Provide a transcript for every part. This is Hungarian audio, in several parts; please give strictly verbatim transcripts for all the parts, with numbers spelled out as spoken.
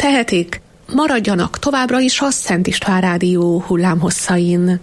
tehetik, maradjanak továbbra is a Szent István Rádió hullámhosszain.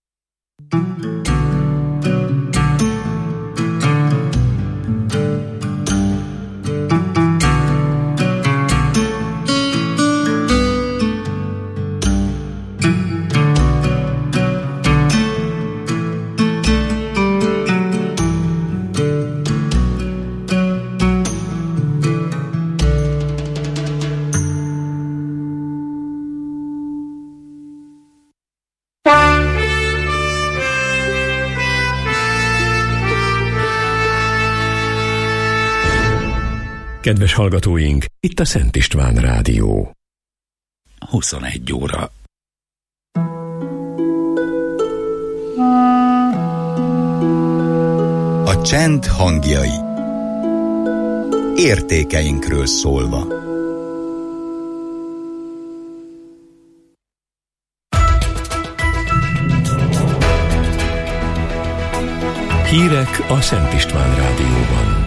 Kedves hallgatóink, itt a Szent István Rádió. huszonegy óra. A csend hangjai. Értékeinkről szólva. Hírek a Szent István Rádióban.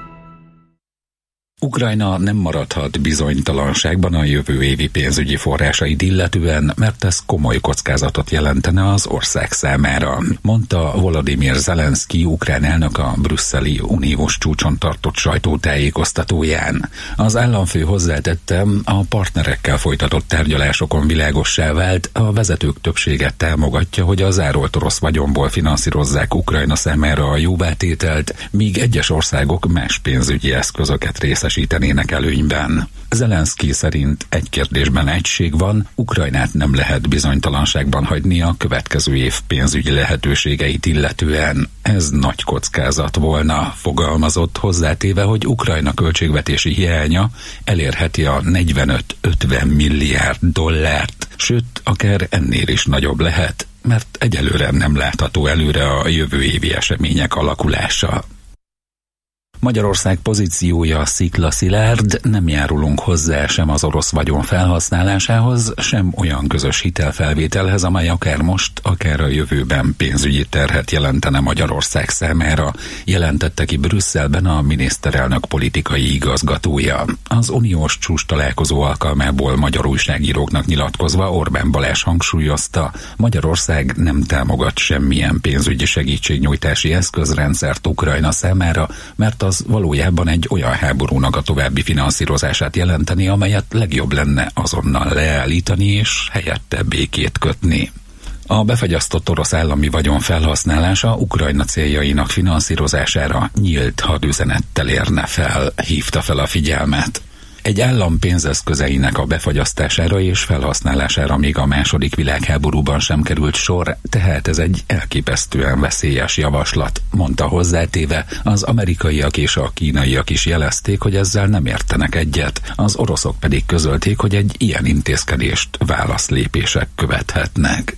Ukrajna nem maradhat bizonytalanságban a jövő évi pénzügyi forrásait illetően, mert ez komoly kockázatot jelentene az ország számára, mondta Volodymyr Zelenszky ukrán elnök a brüsszeli uniós csúcson tartott sajtótájékoztatóján. Az államfő hozzátette, a partnerekkel folytatott tárgyalásokon világossá vált, a vezetők többsége támogatja, hogy az árolt orosz vagyonból finanszírozzák Ukrajna számára a jóvátételt, míg egyes országok más pénzügyi eszközöket részesítenek ítenének előnyben. Zelenszky szerint egy kérdésben egység van, Ukrajnát nem lehet bizonytalanságban hagyni a következő év pénzügyi lehetőségeit illetően. Ez nagy kockázat volna, fogalmazott, hozzátéve, hogy Ukrajna költségvetési hiánya elérheti a negyvenöt-ötven milliárd dollárt, sőt, akár ennél is nagyobb lehet, mert egyelőre nem látható előre a jövő évi események alakulása. Magyarország pozíciója sziklaszilárd, nem járulunk hozzá sem az orosz vagyon felhasználásához, sem olyan közös hitelfelvételhez, amely akár most, akár a jövőben pénzügyi terhet jelentene Magyarország számára, jelentette ki Brüsszelben a miniszterelnök politikai igazgatója. Az uniós csúcs találkozó alkalmából magyar újságíróknak nyilatkozva Orbán Balázs hangsúlyozta, Magyarország nem támogat semmilyen pénzügyi segítségnyújtási eszközrendszert Ukrajna számára, mert az valójában egy olyan háborúnak a további finanszírozását jelenteni, amelyet legjobb lenne azonnal leállítani és helyette békét kötni. A befagyasztott orosz állami vagyon felhasználása Ukrajna céljainak finanszírozására nyílt hadüzenettel érne fel, hívta fel a figyelmet. Egy állam pénzeszközeinek a befagyasztására és felhasználására még a második világháborúban sem került sor, tehát ez egy elképesztően veszélyes javaslat, mondta hozzátéve, az amerikaiak és a kínaiak is jelezték, hogy ezzel nem értenek egyet, az oroszok pedig közölték, hogy egy ilyen intézkedést válaszlépések követhetnek.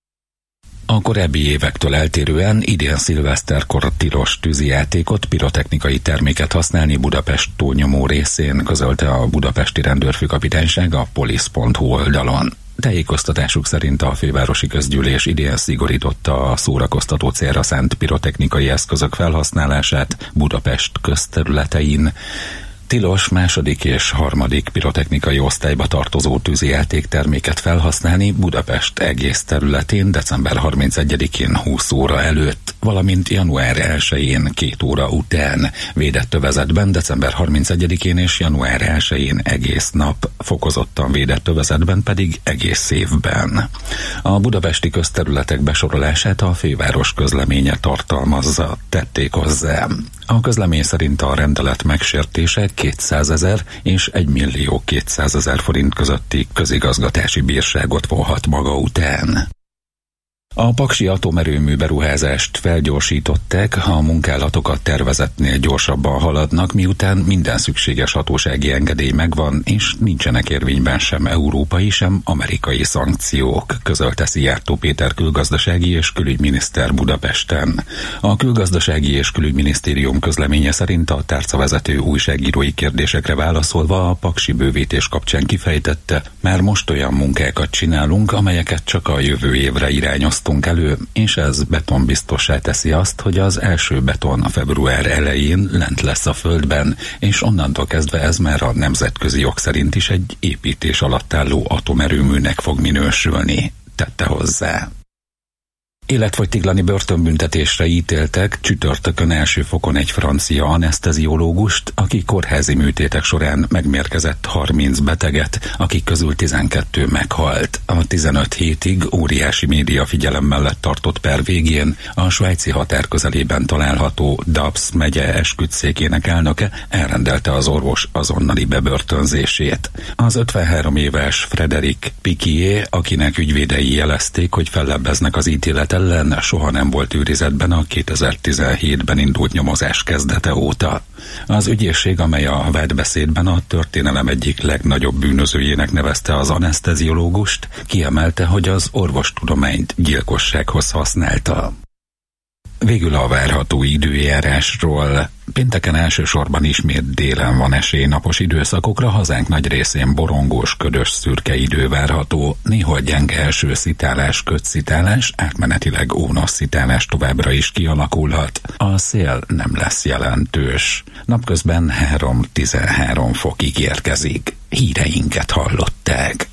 A korábbi évektől eltérően idén szilveszterkor tilos tűzijátékot, pirotechnikai terméket használni Budapest túlnyomó részén, közölte a budapesti rendőrfőkapitányság a polisz pont hu oldalon. Tájékoztatásuk szerint a fővárosi közgyűlés idén szigorította a szórakoztató célra szánt pirotechnikai eszközök felhasználását Budapest közterületein. Tilos második és harmadik pirotechnikai osztályba tartozó tűzijáték terméket felhasználni Budapest egész területén december harmincegyedikén húsz óra előtt, valamint január elsején két óra után, védett övezetben december harmincegyedikén és január elsején egész nap, fokozottan védett övezetben pedig egész évben. A budapesti közterületek besorolását a főváros közleménye tartalmazza, tették hozzá. A közlemény szerint a rendelet megsértése kétszázezer és egymillió kétszázezer forint közötti közigazgatási bírságot vonhat maga után. A paksi atomerőmű beruházást felgyorsították, ha a munkálatok tervezetnél gyorsabban haladnak, miután minden szükséges hatósági engedély megvan, és nincsenek érvényben sem európai, sem amerikai szankciók, közölte Szijjártó Péter külgazdasági és külügyminiszter Budapesten. A külgazdasági és külügyminisztérium közleménye szerint a tárcavezető újságírói kérdésekre válaszolva a paksi bővítés kapcsán kifejtette, már most olyan munkákat csinálunk, amelyeket csak a jövő évre irányoztak irányoztunk elő, és ez betonbiztossá teszi azt, hogy az első beton a február elején lent lesz a földben, és onnantól kezdve ez már a nemzetközi jog szerint is egy építés alatt álló atomerőműnek fog minősülni, tette hozzá. Életfogytiglani börtönbüntetésre ítéltek csütörtökön első fokon egy francia aneszteziológust, aki kórházi műtétek során megmérgezett harminc beteget, akik közül tizenkettő meghalt. A tizenöt hétig óriási média figyelem mellett tartott per végén a svájci határ közelében található Doubs megye esküdtszékének elnöke elrendelte az orvos azonnali bebörtönzését. Az ötvenhárom éves Frédéric Piquier, akinek ügyvédei jelezték, hogy fellebbeznek az ítélet ellen, soha nem volt őrizetben a kétezer-tizenhétben indult nyomozás kezdete óta. Az ügyészség, amely a vádbeszédben a történelem egyik legnagyobb bűnözőjének nevezte az aneszteziológust, kiemelte, hogy az orvostudományt gyilkossághoz használta. Végül a várható időjárásról. Pénteken elsősorban ismét délen van esély napos időszakokra, hazánk nagy részén borongós, ködös, szürke idő várható, néhol gyenge elsőszitálás, ködszitálás, átmenetileg ónosszitálás továbbra is kialakulhat. A szél nem lesz jelentős. Napközben három-tizenhárom fokig érkezik. Híreinket hallották.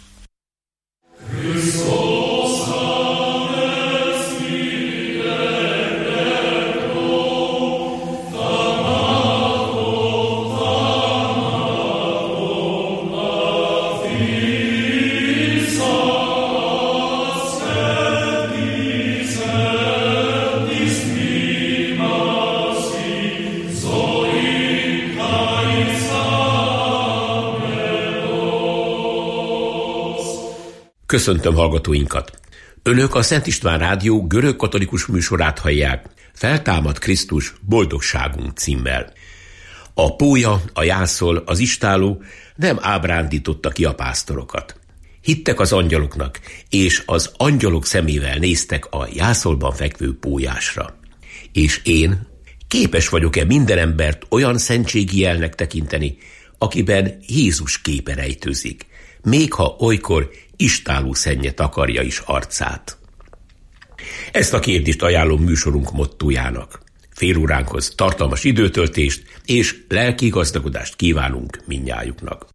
Köszöntöm hallgatóinkat! Önök a Szent István Rádió görög-katolikus műsorát hallják, Feltámad Krisztus, boldogságunk címmel. A pólya, a jászol, az istálló nem ábrándította ki a pásztorokat. Hittek az angyaloknak, és az angyalok szemével néztek a jászolban fekvő pólyásra. És én képes vagyok-e minden embert olyan szentségi jelnek tekinteni, akiben Jézus képe rejtőzik, még ha olykor istálló szennye takarja is arcát. Ezt a kérdést ajánlom műsorunk mottójának. Fél óránkhoz tartalmas időtöltést és lelki gazdagodást kívánunk mindnyájuknak.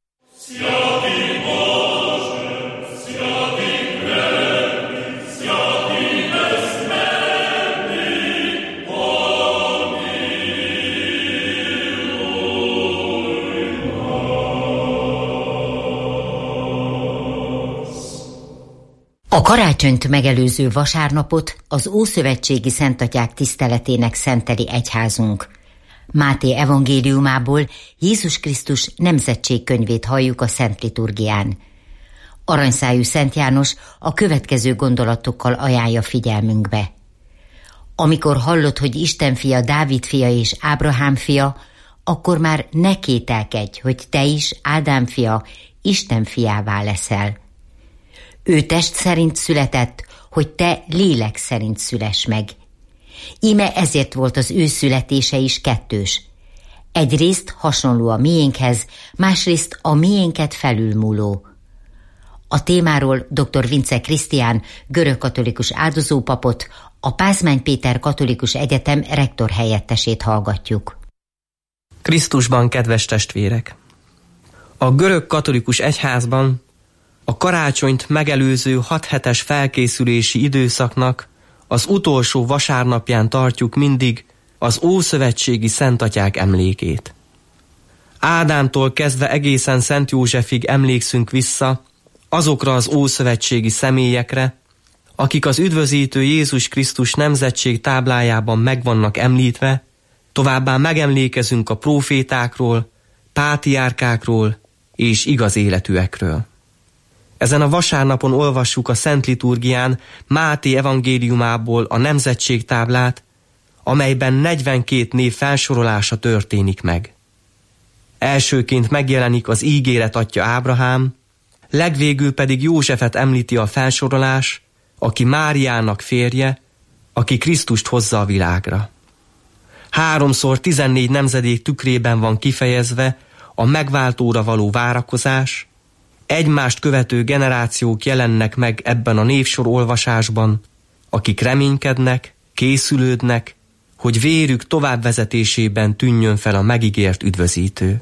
A karácsonyt megelőző vasárnapot az ószövetségi szentatyák tiszteletének szenteli egyházunk. Máté evangéliumából Jézus Krisztus nemzetségkönyvét halljuk a Szent Liturgián. Aranyszájú Szent János a következő gondolatokkal ajánlja figyelmünkbe. Amikor hallod, hogy Isten fia Dávid fia és Ábrahám fia, akkor már ne kételkedj, hogy te is Ádám fia, Isten fiává leszel. Ő test szerint született, hogy te lélek szerint szüless meg. Íme ezért volt az ő születése is kettős. Egyrészt hasonló a miénkhez, másrészt a miénket felülmúló. A témáról dr. Vince Krisztián, görögkatolikus áldozópapot, a Pázmány Péter Katolikus Egyetem rektor helyettesét hallgatjuk. Krisztusban, kedves testvérek! A görögkatolikus egyházban a karácsonyt megelőző hat hetes felkészülési időszaknak az utolsó vasárnapján tartjuk mindig az ószövetségi szentatyák emlékét. Ádámtól kezdve egészen Szent Józsefig emlékszünk vissza azokra az ószövetségi személyekre, akik az üdvözítő Jézus Krisztus nemzetség táblájában meg vannak említve, továbbá megemlékezünk a prófétákról, pátriárkákról és igaz életűekről. Ezen a vasárnapon olvassuk a Szent Liturgián Máté evangéliumából a nemzetségtáblát, amelyben negyvenkét név felsorolása történik meg. Elsőként megjelenik az ígéret atya Ábrahám, legvégül pedig Józsefet említi a felsorolás, aki Máriának férje, aki Krisztust hozza a világra. Háromszor tizennégy nemzedék tükrében van kifejezve a megváltóra való várakozás, egymást követő generációk jelennek meg ebben a névsor olvasásban, akik reménykednek, készülődnek, hogy vérük továbbvezetésében tűnjön fel a megígért üdvözítő.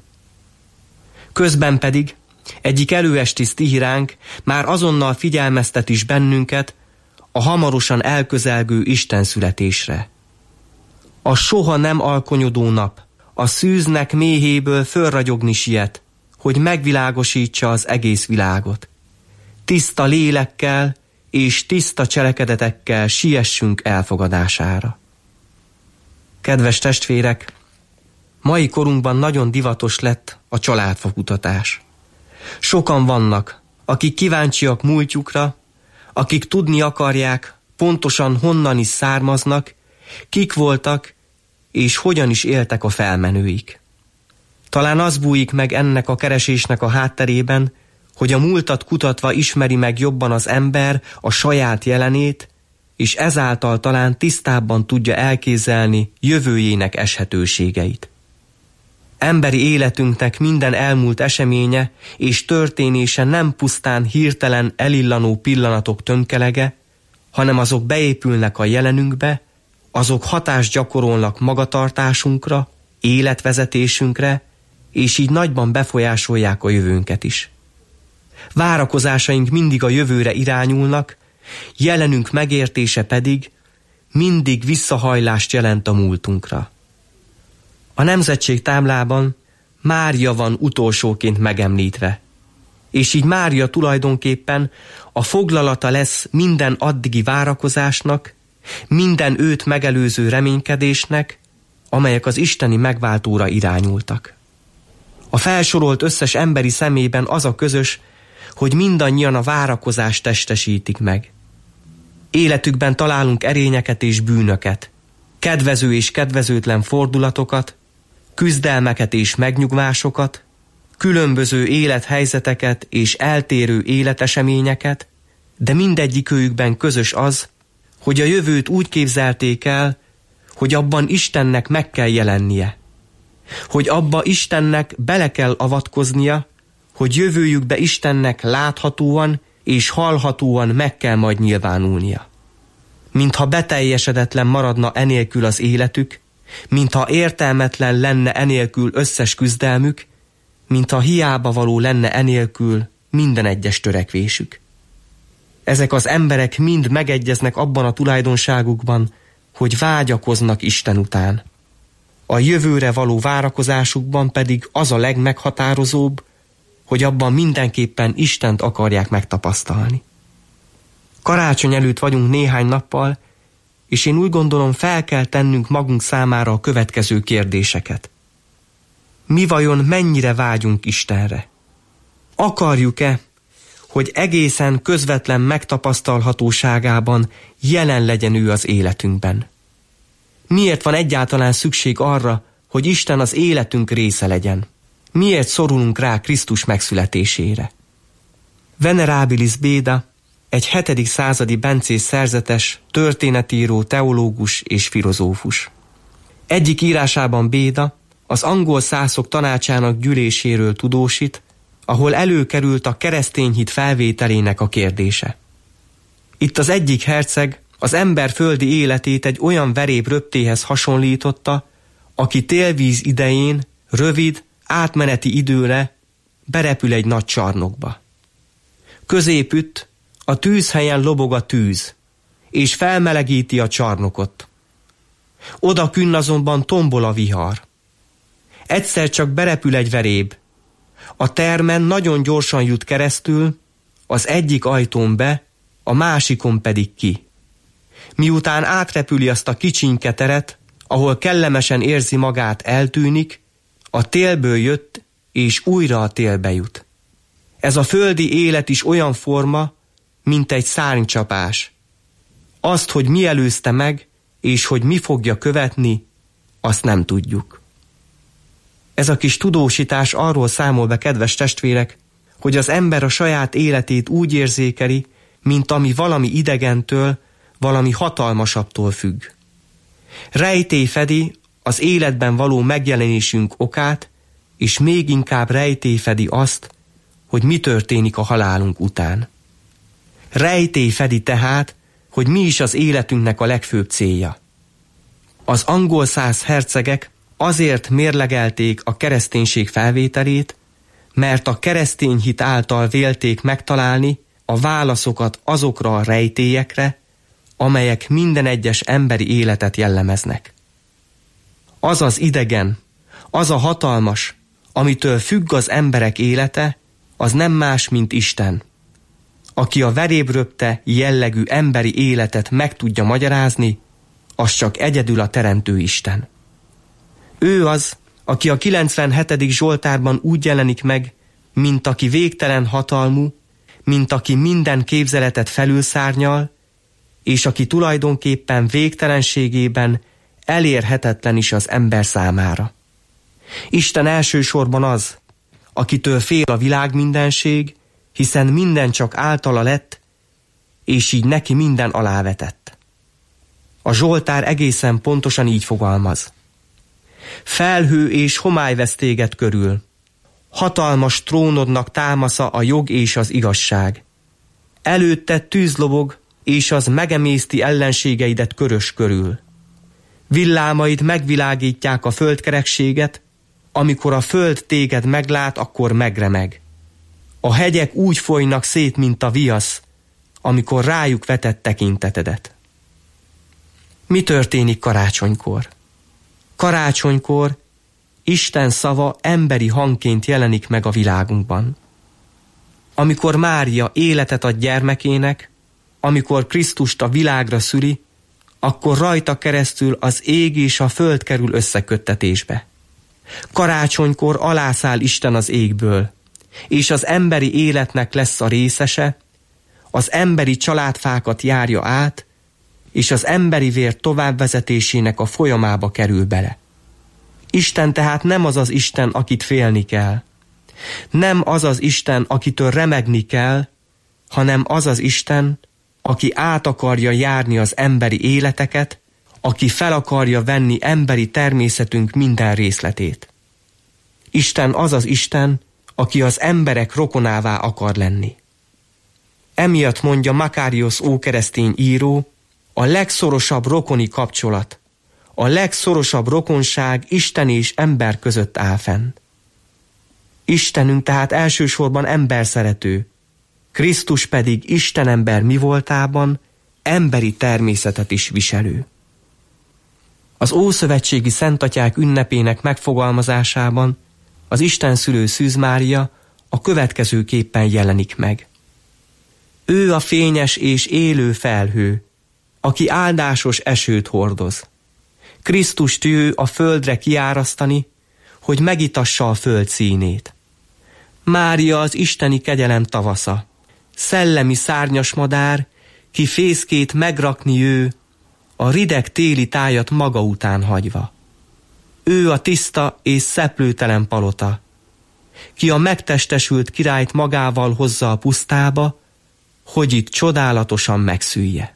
Közben pedig egyik előesti sztíránk már azonnal figyelmeztet is bennünket a hamarosan elközelgő Isten születésre. A soha nem alkonyodó nap a szűznek méhéből fölragyogni siet, hogy megvilágosítsa az egész világot. Tiszta lélekkel és tiszta cselekedetekkel siessünk elfogadására. Kedves testvérek, mai korunkban nagyon divatos lett a családfakutatás. Sokan vannak, akik kíváncsiak múltjukra, akik tudni akarják, pontosan honnan is származnak, kik voltak, és hogyan is éltek a felmenőik. Talán az bújik meg ennek a keresésnek a hátterében, hogy a múltat kutatva ismeri meg jobban az ember a saját jelenét, és ezáltal talán tisztábban tudja elképzelni jövőjének eshetőségeit. Emberi életünknek minden elmúlt eseménye és történése nem pusztán hirtelen elillanó pillanatok tömkelege, hanem azok beépülnek a jelenünkbe, azok hatást gyakorolnak magatartásunkra, életvezetésünkre, és így nagyban befolyásolják a jövőnket is. Várakozásaink mindig a jövőre irányulnak, jelenünk megértése pedig mindig visszahajlást jelent a múltunkra. A nemzetség táblában Mária van utolsóként megemlítve, és így Mária tulajdonképpen a foglalata lesz minden addigi várakozásnak, minden őt megelőző reménykedésnek, amelyek az isteni megváltóra irányultak. A felsorolt összes emberi szemében az a közös, hogy mindannyian a várakozást testesítik meg. Életükben találunk erényeket és bűnöket, kedvező és kedvezőtlen fordulatokat, küzdelmeket és megnyugvásokat, különböző élethelyzeteket és eltérő életeseményeket, de mindegyikőjükben közös az, hogy a jövőt úgy képzelték el, hogy abban Istennek meg kell jelennie, hogy abba Istennek bele kell avatkoznia, hogy jövőjükbe Istennek láthatóan és hallhatóan meg kell majd nyilvánulnia. Mintha beteljesedetlen maradna enélkül az életük, mintha értelmetlen lenne enélkül összes küzdelmük, mintha hiába való lenne enélkül minden egyes törekvésük. Ezek az emberek mind megegyeznek abban a tulajdonságukban, hogy vágyakoznak Isten után. A jövőre való várakozásukban pedig az a legmeghatározóbb, hogy abban mindenképpen Istent akarják megtapasztalni. Karácsony előtt vagyunk néhány nappal, és én úgy gondolom, fel kell tennünk magunk számára a következő kérdéseket. Mi vajon mennyire vágyunk Istenre? Akarjuk-e, hogy egészen közvetlen megtapasztalhatóságában jelen legyen ő az életünkben? Miért van egyáltalán szükség arra, hogy Isten az életünk része legyen? Miért szorulunk rá Krisztus megszületésére? Venerabilis Béda, egy hetedik századi bencés szerzetes, történetíró, teológus és filozófus. Egyik írásában Béda az angol szászok tanácsának gyűléséről tudósít, ahol előkerült a keresztény hit felvételének a kérdése. Itt az egyik herceg az ember földi életét egy olyan veréb röptéhez hasonlította, aki télvíz idején rövid, átmeneti időre berepül egy nagy csarnokba. Középütt a tűzhelyen lobog a tűz, és felmelegíti a csarnokot. Odakünn azonban tombol a vihar. Egyszer csak berepül egy veréb. A termen nagyon gyorsan jut keresztül, az egyik ajtón be, a másikon pedig ki. Miután átrepüli azt a kicsinke teret, ahol kellemesen érzi magát, eltűnik, a télből jött, és újra a télbe jut. Ez a földi élet is olyan forma, mint egy szárnycsapás. Azt, hogy mi előzte meg, és hogy mi fogja követni, azt nem tudjuk. Ez a kis tudósítás arról számol be, kedves testvérek, hogy az ember a saját életét úgy érzékeli, mint ami valami idegentől, valami hatalmasabbtól függ. Rejtély fedi az életben való megjelenésünk okát, és még inkább rejtély fedi azt, hogy mi történik a halálunk után. Rejtély fedi tehát, hogy mi is az életünknek a legfőbb célja. Az angol száz hercegek azért mérlegelték a kereszténység felvételét, mert a keresztény hit által vélték megtalálni a válaszokat azokra a rejtélyekre, amelyek minden egyes emberi életet jellemeznek. Az az idegen, az a hatalmas, amitől függ az emberek élete, az nem más, mint Isten, aki a verébröpte jellegű emberi életet meg tudja magyarázni, az csak egyedül a teremtő Isten. Ő az, aki a kilencvenhetedik Zsoltárban úgy jelenik meg, mint aki végtelen hatalmú, mint aki minden képzeletet felülszárnyal, és aki tulajdonképpen végtelenségében elérhetetlen is az ember számára. Isten elsősorban az, akitől fél a világ mindenség, hiszen minden csak általa lett, és így neki minden alávetett. A Zsoltár egészen pontosan így fogalmaz. Felhő és homály vesz téged körül. Hatalmas trónodnak támasza a jog és az igazság. Előtted tűz lobog, és az megemészti ellenségeidet körös körül. Villámaid megvilágítják a földkerekséget, amikor a föld téged meglát, akkor megremeg. A hegyek úgy folynak szét, mint a viasz, amikor rájuk vetett tekintetedet. Mi történik karácsonykor? Karácsonykor Isten szava emberi hangként jelenik meg a világunkban. Amikor Mária életet ad gyermekének, amikor Krisztust a világra szüli, akkor rajta keresztül az ég és a föld kerül összeköttetésbe. Karácsonykor alászáll Isten az égből, és az emberi életnek lesz a részese, az emberi családfákat járja át, és az emberi vér továbbvezetésének a folyamába kerül bele. Isten tehát nem az az Isten, akit félni kell. Nem az az Isten, akitől remegni kell, hanem az az Isten, aki át akarja járni az emberi életeket, aki fel akarja venni emberi természetünk minden részletét. Isten az az Isten, aki az emberek rokonává akar lenni. Emiatt mondja Makarios ókeresztény író, a legszorosabb rokoni kapcsolat, a legszorosabb rokonság Isten és ember között áll fenn. Istenünk tehát elsősorban emberszerető, Krisztus pedig Istenember mi voltában emberi természetet is viselő. Az ószövetségi szentatyák ünnepének megfogalmazásában az Isten szülő Szűz Mária a következőképpen jelenik meg. Ő a fényes és élő felhő, aki áldásos esőt hordoz. Krisztust ő a földre kiárasztani, hogy megitassa a föld színét. Mária az isteni kegyelem tavasza, szellemi szárnyas madár, ki fészkét megrakni ő, a rideg téli tájat maga után hagyva. Ő a tiszta és szeplőtelen palota, ki a megtestesült királyt magával hozza a pusztába, hogy itt csodálatosan megszülje.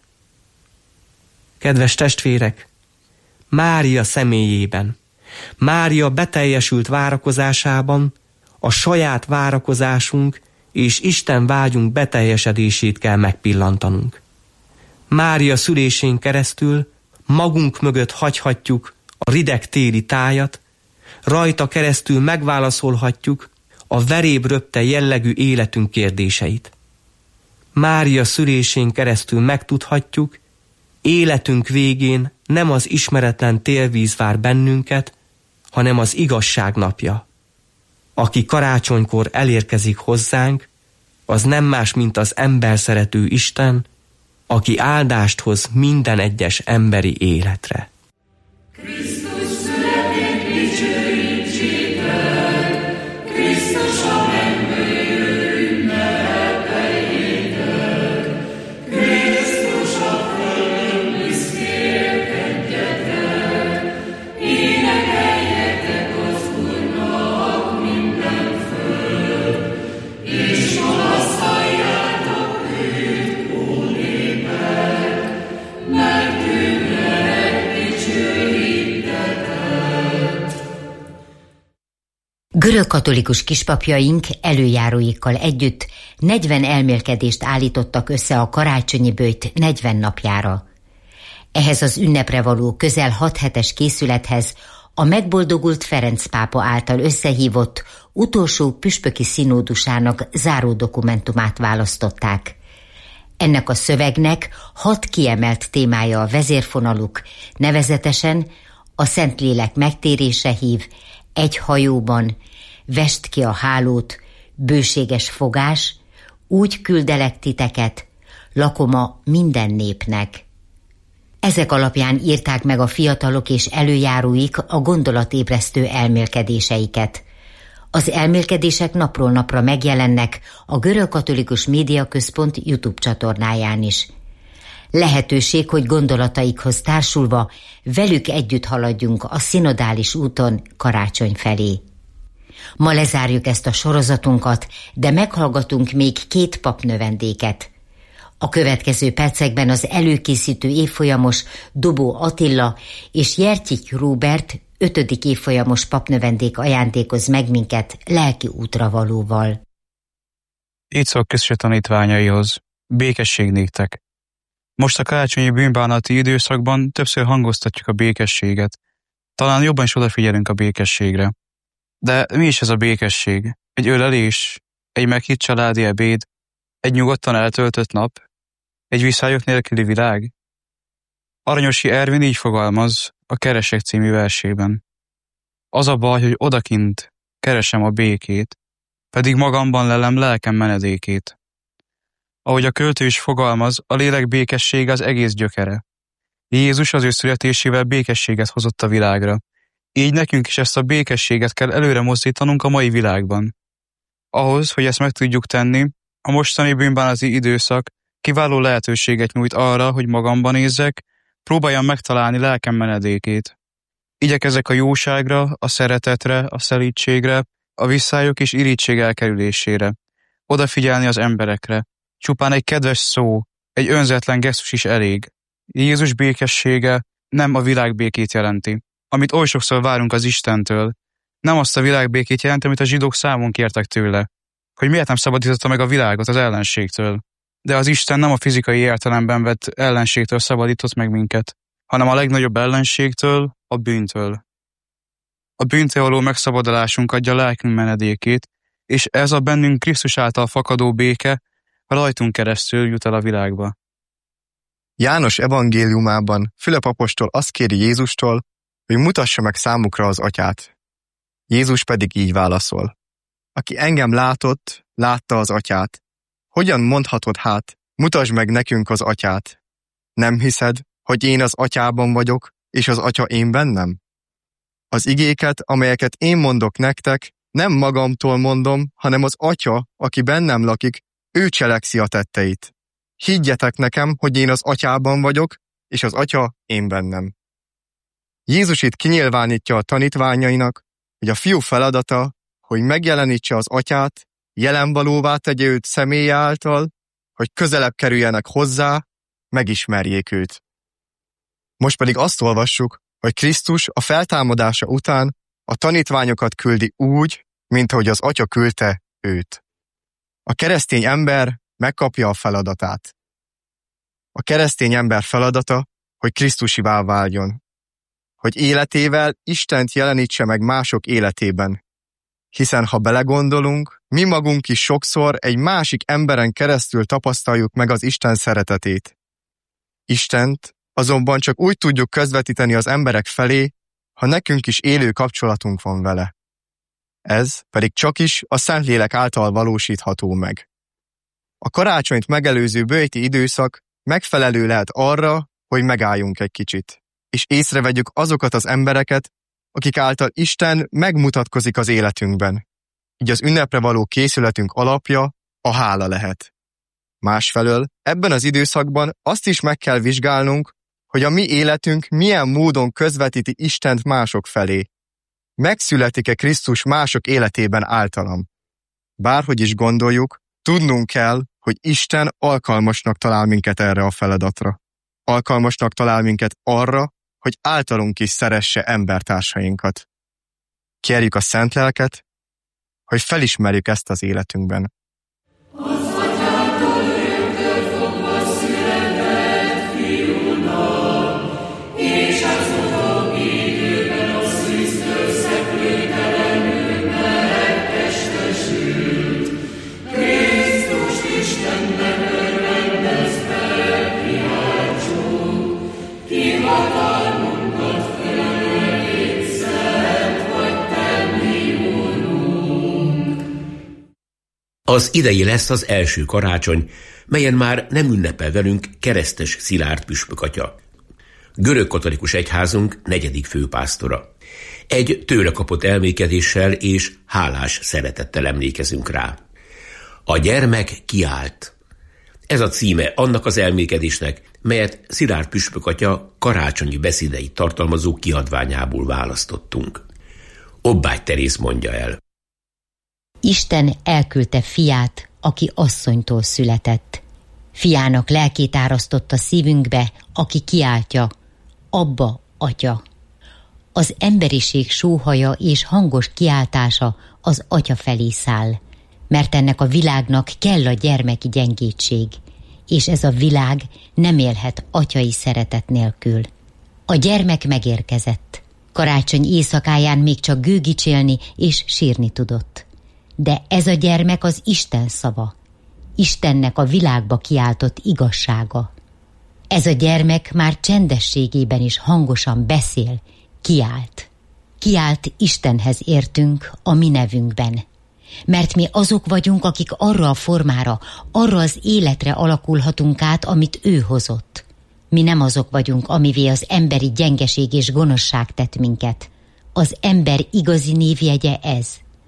Kedves testvérek, Mária személyében, Mária beteljesült várakozásában a saját várakozásunk és Isten vágyunk beteljesedését kell megpillantanunk. Mária szülésén keresztül magunk mögött hagyhatjuk a rideg téli tájat, rajta keresztül megválaszolhatjuk a veréb röpte jellegű életünk kérdéseit. Mária szülésén keresztül megtudhatjuk, életünk végén nem az ismeretlen télvíz vár bennünket, hanem az igazság napja. Aki karácsonykor elérkezik hozzánk, az nem más, mint az emberszerető Isten, aki áldást hoz minden egyes emberi életre. Krisztus született, dicsőítsétek, Krisztus a mennyei ünnepeitek, Krisztus a földön büszkélkedjetek, énekeljetek az Úrnak minden föld, és magasztaljátok őt, ó népek, mert ő öreg Görögkatolikus kispapjaink előjáróikkal együtt negyven elmélkedést állítottak össze a karácsonyi böjt negyven napjára. Ehhez az ünnepre való közel hat hetes készülethez a megboldogult Ferenc pápa által összehívott utolsó püspöki színódusának záró dokumentumát választották. Ennek a szövegnek hat kiemelt témája a vezérfonaluk, nevezetesen a Szentlélek megtérése hív, egy hajóban, vesd ki a hálót, bőséges fogás, úgy küldelek titeket, lakom a minden népnek. Ezek alapján írták meg a fiatalok és előjáróik a gondolatébresztő elmélkedéseiket. Az elmélkedések napról napra megjelennek a Görögkatolikus Médiaközpont YouTube csatornáján is. Lehetőség, hogy gondolataikhoz társulva velük együtt haladjunk a szinodális úton karácsony felé. Ma lezárjuk ezt a sorozatunkat, de meghallgatunk még két papnövendéket. A következő percekben az előkészítő évfolyamos Dobó Attila és Jertyik Róbert ötödik évfolyamos papnövendék ajándékoz meg minket lelki útra valóval. Így szól Krisztus tanítványaihoz, békesség néktek. Most a karácsonyi bűnbánati időszakban többször hangoztatjuk a békességet. Talán jobban is odafigyelünk a békességre. De mi is ez a békesség? Egy ölelés, egy meghitt családi ebéd, egy nyugodtan eltöltött nap, egy viszályok nélküli világ? Aranyosi Ervin így fogalmaz a Keresek című versében. Az a baj, hogy odakint keresem a békét, pedig magamban lelem lelkem menedékét. Ahogy a költő is fogalmaz, a lélek békessége az egész gyökere. Jézus az ő születésével békességet hozott a világra. Így nekünk is ezt a békességet kell előre mozdítanunk a mai világban. Ahhoz, hogy ezt meg tudjuk tenni, a mostani bűnbánati időszak kiváló lehetőséget nyújt arra, hogy magamban nézzek, próbáljam megtalálni lelkem menedékét. Igyekezek a jóságra, a szeretetre, a szelídségre, a visszályok és irigység elkerülésére. Odafigyelni az emberekre. Csupán egy kedves szó, egy önzetlen gesztus is elég. Jézus békessége nem a világbékét jelenti, amit oly sokszor várunk az Istentől. Nem azt a világbékét jelenti, amit a zsidók számon kértek tőle, hogy miért nem szabadította meg a világot az ellenségtől. De az Isten nem a fizikai értelemben vett ellenségtől szabadított meg minket, hanem a legnagyobb ellenségtől, a bűntől. A bűntől való megszabadulásunk adja lelkünk menedékét, és ez a bennünk Krisztus által fakadó béke rajtunk keresztül jut el a világba. János evangéliumában Fülöp apostol azt kéri Jézustól, hogy mutassa meg számukra az atyát. Jézus pedig így válaszol. Aki engem látott, látta az atyát. Hogyan mondhatod hát, mutasd meg nekünk az atyát? Nem hiszed, hogy én az atyában vagyok, és az atya én bennem? Az igéket, amelyeket én mondok nektek, nem magamtól mondom, hanem az atya, aki bennem lakik, ő cselekszi a tetteit. Higgyetek nekem, hogy én az atyában vagyok, és az atya én bennem. Jézus itt kinyilvánítja a tanítványainak, hogy a fiú feladata, hogy megjelenítse az atyát, jelenvalóvá tegye őt személye által, hogy közelebb kerüljenek hozzá, megismerjék őt. Most pedig azt olvassuk, hogy Krisztus a feltámadása után a tanítványokat küldi úgy, mint ahogy az atya küldte őt. A keresztény ember megkapja a feladatát. A keresztény ember feladata, hogy Krisztusivá váljon. Hogy életével Istent jelenítse meg mások életében. Hiszen ha belegondolunk, mi magunk is sokszor egy másik emberen keresztül tapasztaljuk meg az Isten szeretetét. Istent azonban csak úgy tudjuk közvetíteni az emberek felé, ha nekünk is élő kapcsolatunk van vele. Ez pedig csak is a Szentlélek által valósítható meg. A karácsonyt megelőző böjti időszak megfelelő lehet arra, hogy megálljunk egy kicsit, és észrevegyük azokat az embereket, akik által Isten megmutatkozik az életünkben. Így az ünnepre való készületünk alapja a hála lehet. Másfelől ebben az időszakban azt is meg kell vizsgálnunk, hogy a mi életünk milyen módon közvetíti Istent mások felé. Megszületik-e Krisztus mások életében általam? Bárhogy is gondoljuk, tudnunk kell, hogy Isten alkalmasnak talál minket erre a feladatra. Alkalmasnak talál minket arra, hogy általunk is szeresse embertársainkat. Kérjük a Szent Lelket, hogy felismerjük ezt az életünkben. Az atyától öröktől fogva született fiúnak, és az utóbbi időben a szűztől szeplőtelenül megtestesült. Krisztus Istennek örvendezve kiáltsunk, ki hatalmunkat fölölelék, szent vagy te mi Úrunk. Az idei lesz az első karácsony, melyen már nem ünnepel velünk Keresztes Szilárd püspökatya. Görögkatolikus egyházunk negyedik főpásztora. Egy tőle kapott elmékedéssel és hálás szeretettel emlékezünk rá. A gyermek kiállt. Ez a címe annak az elmékedésnek, melyet Szilárd püspökatya karácsonyi beszédeit tartalmazó kiadványából választottunk. Obbágy Teréz mondja el. Isten elküldte fiát, aki asszonytól született. Fiának lelkét árasztotta szívünkbe, aki kiáltja, Abba, Atya. Az emberiség sóhaja és hangos kiáltása az Atya felé száll, mert ennek a világnak kell a gyermeki gyengétség, és ez a világ nem élhet atyai szeretet nélkül. A gyermek megérkezett. Karácsony éjszakáján még csak gőgicsélni és sírni tudott. De ez a gyermek az Isten szava, Istennek a világba kiáltott igazsága. Ez a gyermek már csendességében is hangosan beszél, kiált. Kiált Istenhez értünk a mi nevünkben. Mert mi azok vagyunk, akik arra a formára, arra az életre alakulhatunk át, amit ő hozott. Mi nem azok vagyunk, amivé az emberi gyengeség és gonoszság tett minket. Az ember igazi névjegye ez.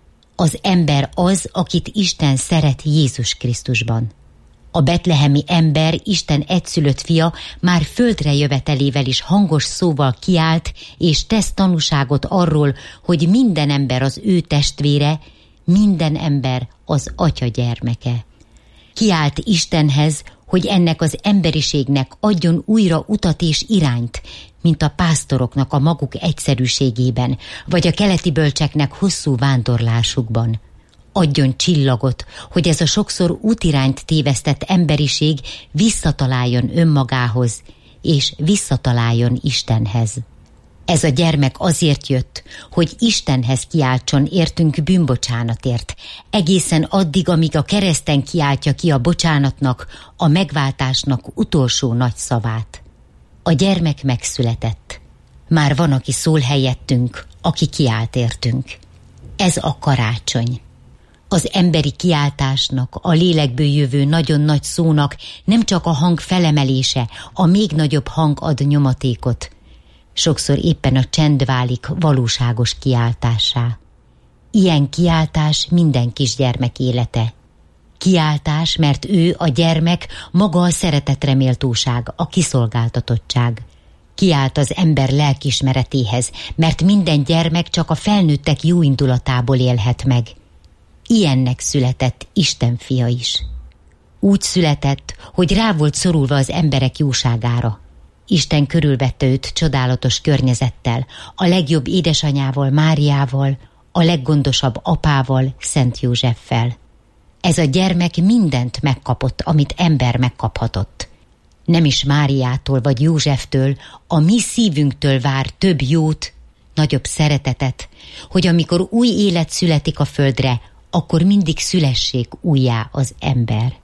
Az ember az, akit Isten szeret Jézus Krisztusban. A betlehemi ember, Isten egyszülött fia már földre jövetelével is hangos szóval kiált, és tesz tanúságot arról, hogy minden ember az ő testvére, minden ember az Atya gyermeke. Kiált Istenhez, hogy ennek az emberiségnek adjon újra utat és irányt, mint a pásztoroknak a maguk egyszerűségében, vagy a keleti bölcseknek hosszú vándorlásukban. Adjon csillagot, hogy ez a sokszor útirányt tévesztett emberiség visszataláljon önmagához, és visszataláljon Istenhez. Ez a gyermek azért jött, hogy Istenhez kiáltson értünk bűnbocsánatért, egészen addig, amíg a kereszten kiáltja ki a bocsánatnak, a megváltásnak utolsó nagy szavát. A gyermek megszületett. Már van, aki szól helyettünk, aki kiált értünk. Ez a karácsony. Az emberi kiáltásnak, a lélekből jövő nagyon nagy szónak nem csak a hang felemelése, a még nagyobb hang ad nyomatékot. Sokszor éppen a csend válik valóságos kiáltássá. Ilyen kiáltás minden kisgyermek élete. Kiáltás, mert ő, a gyermek, maga a szeretetre méltóság, a kiszolgáltatottság. Kiált az ember lelkiismeretéhez, mert minden gyermek csak a felnőttek jó indulatából élhet meg. Ilyennek született Isten fia is. Úgy született, hogy rá volt szorulva az emberek jóságára. Isten körülvette őt csodálatos környezettel, a legjobb édesanyával, Máriával, a leggondosabb apával, Szent Józseffel. Ez a gyermek mindent megkapott, amit ember megkaphatott. Nem is Máriától vagy Józseftől, a mi szívünktől vár több jót, nagyobb szeretetet, hogy amikor új élet születik a földre, akkor mindig szülessék újjá az ember.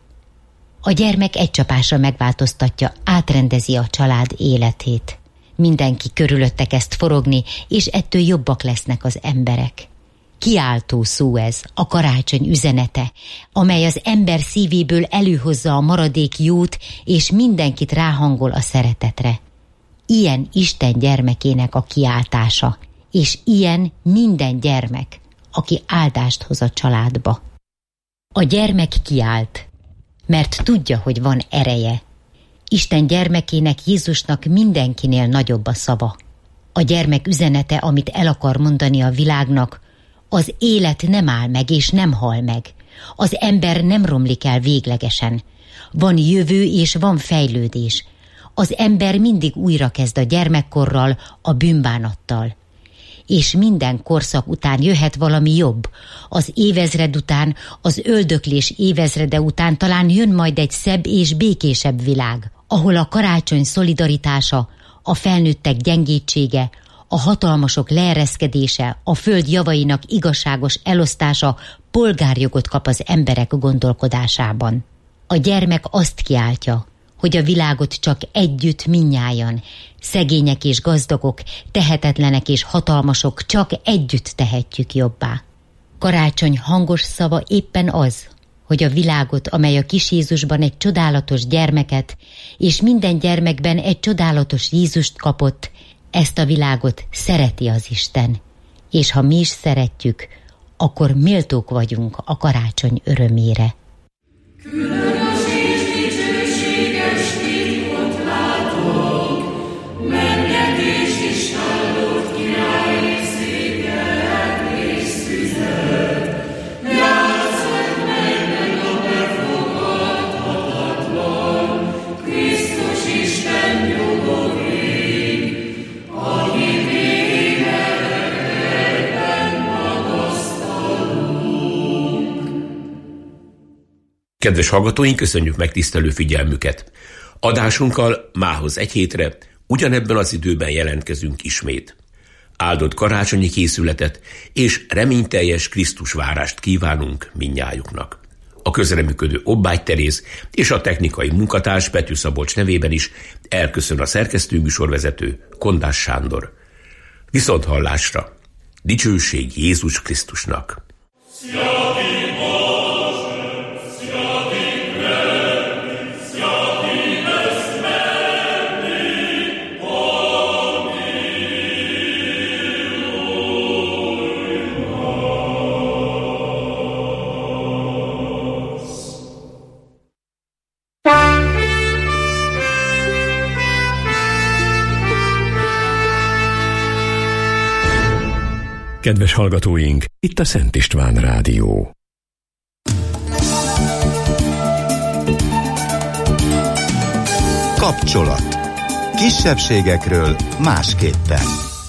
A gyermek egy csapásra megváltoztatja, átrendezi a család életét. Mindenki körülötte kezd forogni, és ettől jobbak lesznek az emberek. Kiáltó szó ez, a karácsony üzenete, amely az ember szívéből előhozza a maradék jót, és mindenkit ráhangol a szeretetre. Ilyen Isten gyermekének a kiáltása, és ilyen minden gyermek, aki áldást hoz a családba. A gyermek kiált, mert tudja, hogy van ereje. Isten gyermekének, Jézusnak mindenkinél nagyobb a szava. A gyermek üzenete, amit el akar mondani a világnak, az élet nem áll meg és nem hal meg. Az ember nem romlik el véglegesen. Van jövő és van fejlődés. Az ember mindig újra kezd a gyermekkorral, a bűnbánattal. és minden korszak után jöhet valami jobb. Az évezred után, az öldöklés évezrede után talán jön majd egy szebb és békésebb világ, ahol a karácsony szolidaritása, a felnőttek gyengétsége, a hatalmasok leereszkedése, a föld javainak igazságos elosztása polgárjogot kap az emberek gondolkodásában. A gyermek azt kiáltja, hogy a világot csak együtt mindnyájan, szegények és gazdagok, tehetetlenek és hatalmasok csak együtt tehetjük jobbá. Karácsony hangos szava éppen az, hogy a világot, amely a kis Jézusban egy csodálatos gyermeket, és minden gyermekben egy csodálatos Jézust kapott, ezt a világot szereti az Isten. És ha mi is szeretjük, akkor méltók vagyunk a karácsony örömére. Különös és dicsőséges titkot látok, mennyet és istállott király, székelyek és szüzet, játszott menjen a befogadhatatlan, Krisztus Isten nyugovig, aki végeredben magasztalunk. Kedves hallgatóink, köszönjük megtisztelő figyelmüket! Adásunkkal mához egy hétre, ugyanebben az időben jelentkezünk ismét. Áldott karácsonyi készületet és reményteljes Krisztus várást kívánunk mindnyájuknak. A közreműködő Obbágy Teréz és a technikai munkatárs Pető Szabolcs nevében is elköszön a szerkesztő műsorvezető Kondás Sándor. Viszont hallásra! Dicsőség Jézus Krisztusnak! Kedves hallgatóink, itt a Szent István Rádió. Kapcsolat. Kisebbségekről másképpen.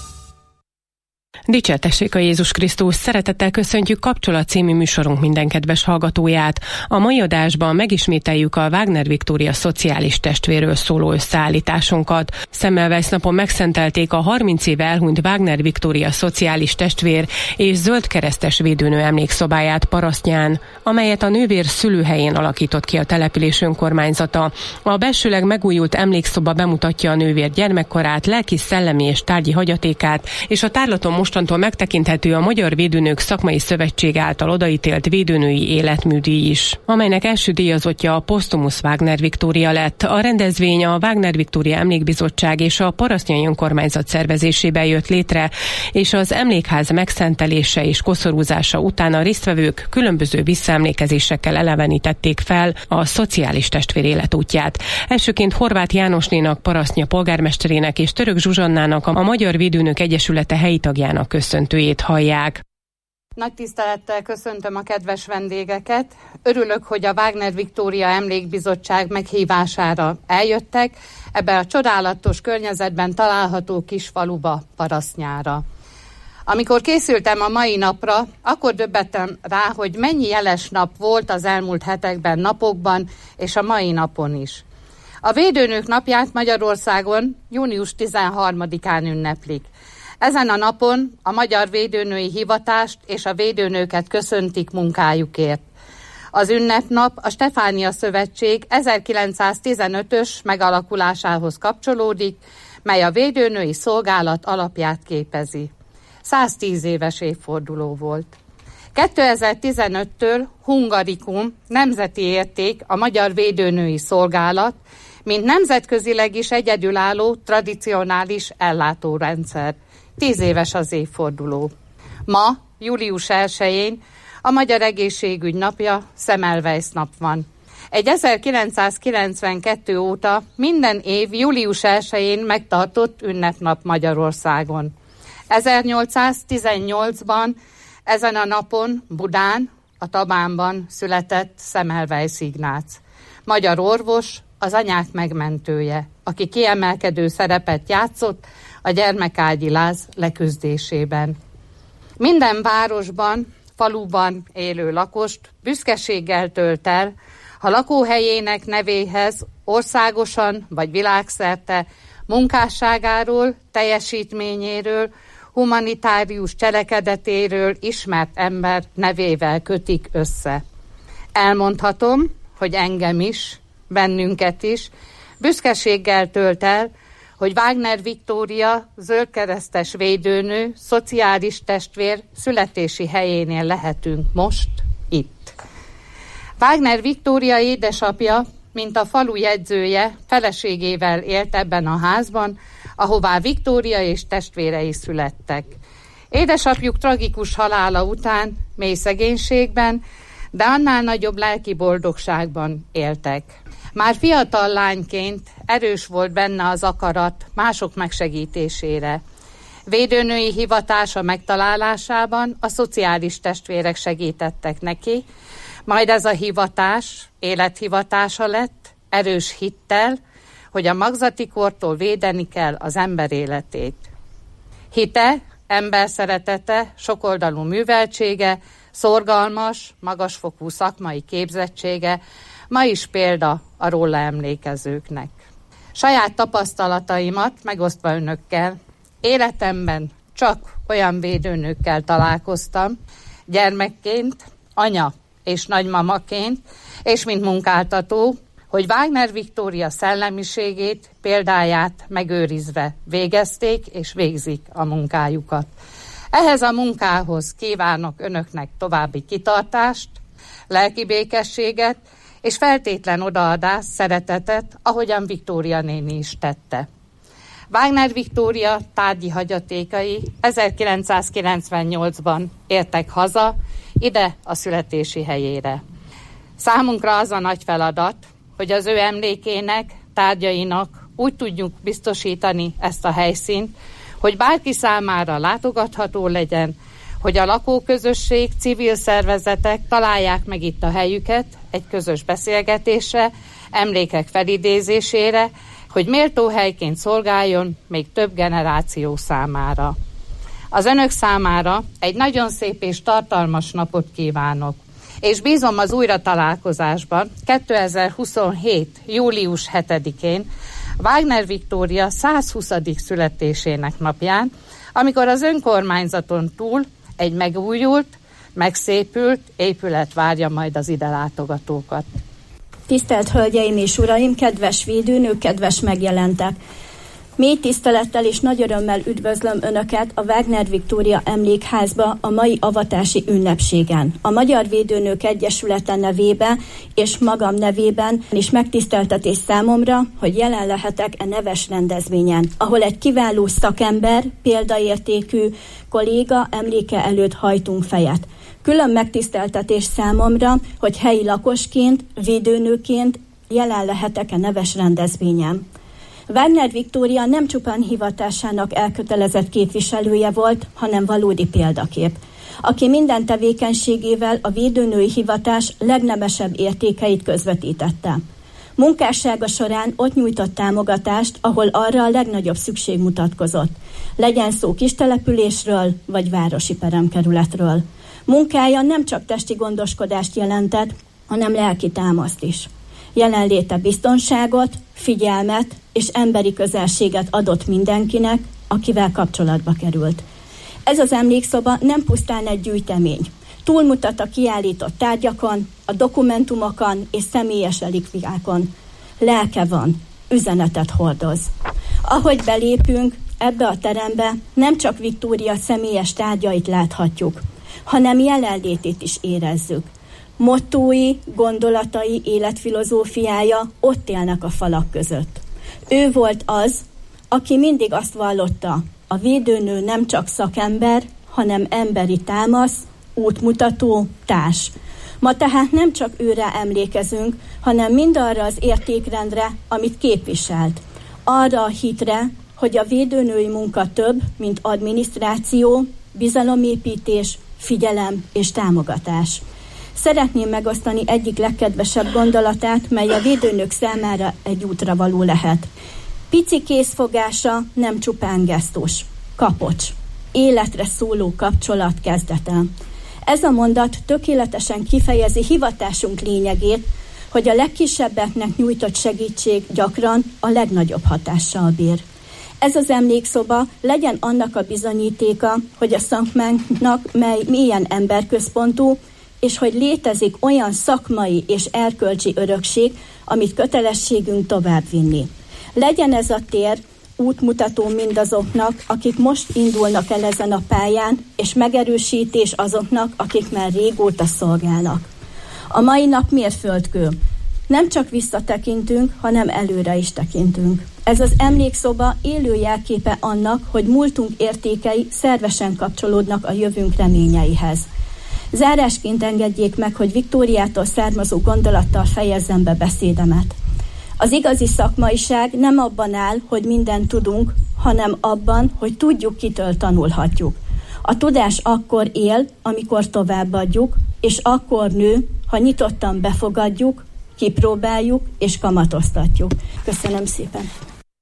Dicsértessék a Jézus Krisztus! Szeretettel köszöntjük Kapcsolat című műsorunk minden kedves hallgatóját. A mai adásban megismételjük a Wagner Viktória szociális testvérről szóló összeállításunkat. Semmelweis napon megszentelték a harminc éve elhunyt Wagner Viktória szociális testvér és zöldkeresztes védőnő emlékszobáját Parasztnyán, amelyet a nővér szülőhelyén alakított ki a település önkormányzata. A belsőleg megújult emlékszoba bemutatja a nővér gyermekkorát, lelki, szellemi és tárgyi hagyatékát, és a tárlaton mostantól megtekinthető a Magyar Védőnők Szakmai Szövetség által odaítélt védőnői életműdíj is, amelynek első díjazottja a Posztumusz Wagner Viktória lett. A rendezvény a Wagner Viktória Emlékbizottság és a Parasztnyai önkormányzat szervezésében jött létre, és az emlékház megszentelése és koszorúzása után a résztvevők különböző visszaemlékezésekkel elevenítették fel a szociális testvér életútját. Elsőként Horváth Jánosnénak, Parasztnya polgármesterének és Török Zsuzsannának, a Magyar Védőnők Egyesülete helyi tagjának köszöntőjét hallják. Nagy tisztelettel köszöntöm a kedves vendégeket. Örülök, hogy a Wagner Viktória Emlékbizottság meghívására eljöttek ebbe a csodálatos környezetben található kis faluba, Parasztnyára. Amikor készültem a mai napra, akkor döbbentem rá, hogy mennyi jeles nap volt az elmúlt hetekben, napokban és a mai napon is. A Védőnők napját Magyarországon június tizenharmadikán ünneplik. Ezen a napon a Magyar Védőnői Hivatást és a védőnőket köszöntik munkájukért. Az ünnepnap a Stefánia Szövetség ezerkilencszáztizenötös megalakulásához kapcsolódik, mely a védőnői szolgálat alapját képezi. száztíz éves évforduló volt. kétezer-tizenöttől hungarikum, nemzeti érték a Magyar Védőnői Szolgálat, mint nemzetközileg is egyedülálló tradicionális ellátórendszer. Tíz éves az évforduló. Ma, július elsején a Magyar Egészségügy napja, Semmelweis nap van. Egy ezerkilencszázkilencvenkettő óta minden év július elsején megtartott ünnepnap Magyarországon. ezernyolcszáztizennyolcban ezen a napon Budán, a Tabánban született Semmelweis Ignác. Magyar orvos, az anyák megmentője, aki kiemelkedő szerepet játszott a gyermekágyi láz leküzdésében. Minden városban, faluban élő lakost büszkeséggel tölt el, ha lakóhelyének nevéhez országosan vagy világszerte munkásságáról, teljesítményéről, humanitárius cselekedetéről ismert ember nevével kötik össze. Elmondhatom, hogy engem is, bennünket is büszkeséggel tölt el, hogy Wagner Viktória zöldkeresztes védőnő, szociális testvér születési helyénél lehetünk most itt. Wagner Viktória édesapja, mint a falu jegyzője, feleségével élt ebben a házban, ahová Viktória és testvérei születtek. Édesapjuk tragikus halála után mély szegénységben, de annál nagyobb lelki boldogságban éltek. Már fiatal lányként erős volt benne az akarat mások megsegítésére. Védőnői hivatása megtalálásában a szociális testvérek segítettek neki, majd ez a hivatás élethivatása lett, erős hittel, hogy a magzati kortól védeni kell az ember életét. Hite, emberszeretete, sokoldalú műveltsége, szorgalmas, magasfokú szakmai képzettsége ma is példa a róla emlékezőknek. Saját tapasztalataimat megosztva önökkel, életemben csak olyan védőnőkkel találkoztam, gyermekként, anya és nagymamaként, és mint munkáltató, hogy Wagner Viktória szellemiségét, példáját megőrizve végezték és végzik a munkájukat. Ehhez a munkához kívánok önöknek további kitartást, lelki békességet és feltétlen odaadást, szeretetet, ahogyan Viktória néni is tette. Wagner Viktória tárgyi hagyatékai ezerkilencszázkilencvennyolcban értek haza, ide a születési helyére. Számunkra az a nagy feladat, hogy az ő emlékének, tárgyainak úgy tudjuk biztosítani ezt a helyszínt, hogy bárki számára látogatható legyen, hogy a lakóközösség, civil szervezetek találják meg itt a helyüket egy közös beszélgetésre, emlékek felidézésére, hogy méltó helyként szolgáljon még több generáció számára. Az önök számára egy nagyon szép és tartalmas napot kívánok, és bízom az újratalálkozásban kétezer-huszonhét. július hetedikén, Wagner Viktória százhuszadik születésének napján, amikor az önkormányzaton túl egy megújult, megszépült épület várja majd az ide látogatókat. Tisztelt Hölgyeim és Uraim, kedves védőnők, kedves megjelentek! Mély tisztelettel és nagy örömmel üdvözlöm Önöket a Wagner Viktória Emlékházba a mai avatási ünnepségen. A Magyar Védőnők Egyesülete nevében és magam nevében is megtiszteltetés számomra, hogy jelen lehetek e neves rendezvényen, ahol egy kiváló szakember, példaértékű kolléga emléke előtt hajtunk fejet. Külön megtiszteltetés számomra, hogy helyi lakosként, védőnőként jelen lehetek e neves rendezvényen. Wagner Viktória nem csupán hivatásának elkötelezett képviselője volt, hanem valódi példakép, aki minden tevékenységével a védőnői hivatás legnemesebb értékeit közvetítette. Munkássága során ott nyújtott támogatást, ahol arra a legnagyobb szükség mutatkozott, legyen szó kistelepülésről vagy városi peremkerületről. Munkája nem csak testi gondoskodást jelentett, hanem lelki támaszt is. Jelenléte biztonságot, figyelmet és emberi közelséget adott mindenkinek, akivel kapcsolatba került. Ez az emlékszoba nem pusztán egy gyűjtemény. Túlmutat a kiállított tárgyakon, a dokumentumokon és személyes relikviákon. Lelke van, üzenetet hordoz. Ahogy belépünk ebbe a terembe, nem csak Viktória személyes tárgyait láthatjuk, hanem jelenlétét is érezzük. Mottói, gondolatai, életfilozófiája ott élnek a falak között. Ő volt az, aki mindig azt vallotta, a védőnő nem csak szakember, hanem emberi támasz, útmutató, társ. Ma tehát nem csak őre emlékezünk, hanem mindarra az értékrendre, amit képviselt. Arra a hitre, hogy a védőnői munka több, mint adminisztráció, bizalomépítés, figyelem és támogatás. Szeretném megosztani egyik legkedvesebb gondolatát, mely a védőnök számára egy útra való lehet. Pici kézfogása nem csupán gesztus, kapocs, életre szóló kapcsolat kezdete. Ez a mondat tökéletesen kifejezi hivatásunk lényegét, hogy a legkisebbeknek nyújtott segítség gyakran a legnagyobb hatással bír. Ez az emlékszoba legyen annak a bizonyítéka, hogy a szakmánknak mely mélyen emberközpontú, és hogy létezik olyan szakmai és erkölcsi örökség, amit kötelességünk továbbvinni. Legyen ez a tér útmutató mindazoknak, akik most indulnak el ezen a pályán, és megerősítés azoknak, akik már régóta szolgálnak. A mai nap mérföldkő. Nem csak visszatekintünk, hanem előre is tekintünk. Ez az emlékszoba élő jelképe annak, hogy múltunk értékei szervesen kapcsolódnak a jövőnk reményeihez. Zárásként engedjék meg, hogy Viktóriától származó gondolattal fejezzem be beszédemet. Az igazi szakmaiság nem abban áll, hogy mindent tudunk, hanem abban, hogy tudjuk, kitől tanulhatjuk. A tudás akkor él, amikor továbbadjuk, és akkor nő, ha nyitottan befogadjuk, kipróbáljuk és kamatoztatjuk. Köszönöm szépen!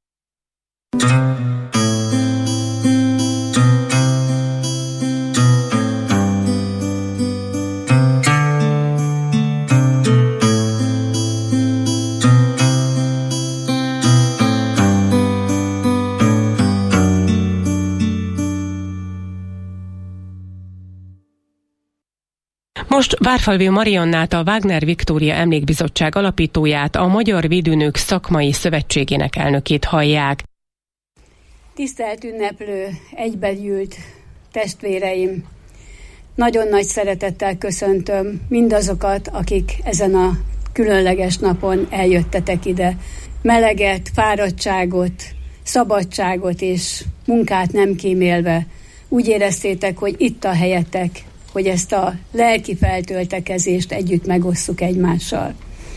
Most Várfalvi Mariannát, a Wagner Viktória Emlékbizottság alapítóját, a Magyar Védőnők Szakmai Szövetségének elnökét hallják. Tisztelt ünneplő, egybegyűlt testvéreim! Nagyon nagy szeretettel köszöntöm mindazokat, akik ezen a különleges napon eljöttetek ide. Meleget, fáradtságot, szabadságot és munkát nem kímélve úgy éreztétek, hogy itt a helyetek, hogy ezt a lelki feltöltekezést együtt megosszuk egymással.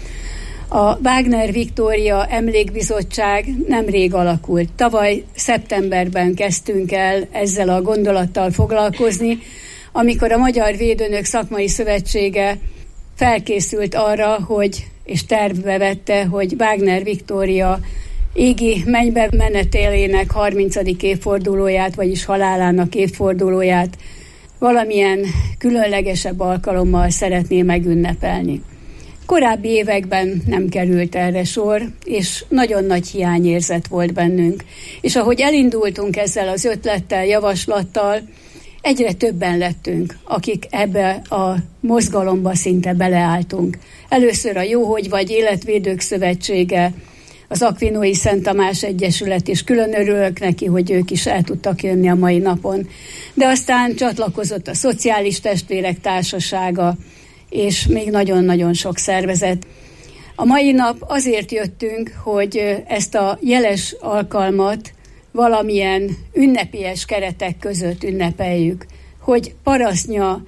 A Wagner Viktória Emlékbizottság nemrég alakult. Tavaly szeptemberben kezdtünk el ezzel a gondolattal foglalkozni, amikor a Magyar Védőnök Szakmai Szövetsége felkészült arra, hogy, és tervbe vette, hogy Wagner Viktória égi mennybe menetélének harmincadik évfordulóját, vagyis halálának évfordulóját valamilyen különlegesebb alkalommal szeretné megünnepelni. Korábbi években nem került erre sor, és nagyon nagy hiányérzet volt bennünk. És ahogy elindultunk ezzel az ötlettel, javaslattal, egyre többen lettünk, akik ebbe a mozgalomba szinte beleálltunk. Először a Jóhogy Vagy Életvédők Szövetsége, az Akvinói Szent Tamás Egyesület, és külön örülök neki, hogy ők is el tudtak jönni a mai napon. De aztán csatlakozott a Szociális Testvérek Társasága, és még nagyon-nagyon sok szervezet. A mai nap azért jöttünk, hogy ezt a jeles alkalmat valamilyen ünnepélyes keretek között ünnepeljük, hogy Parasztnya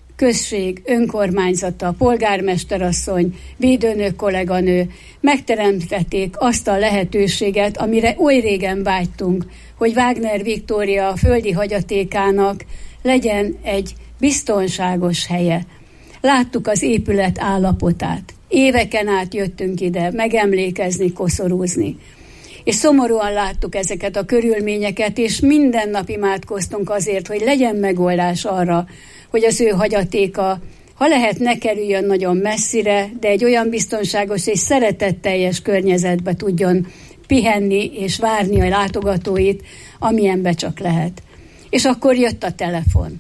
község önkormányzata, polgármesterasszony, védőnök kolléganő megteremtették azt a lehetőséget, amire oly régen vágytunk, hogy Wagner Viktória földi hagyatékának legyen egy biztonságos helye. Láttuk az épület állapotát. Éveken át jöttünk ide megemlékezni, koszorúzni. És szomorúan láttuk ezeket a körülményeket, és minden nap imádkoztunk azért, hogy legyen megoldás arra, hogy az ő hagyatéka, ha lehet, ne kerüljön nagyon messzire, de egy olyan biztonságos és szeretetteljes környezetbe tudjon pihenni és várni a látogatóit, amilyenbe csak lehet. És akkor jött a telefon.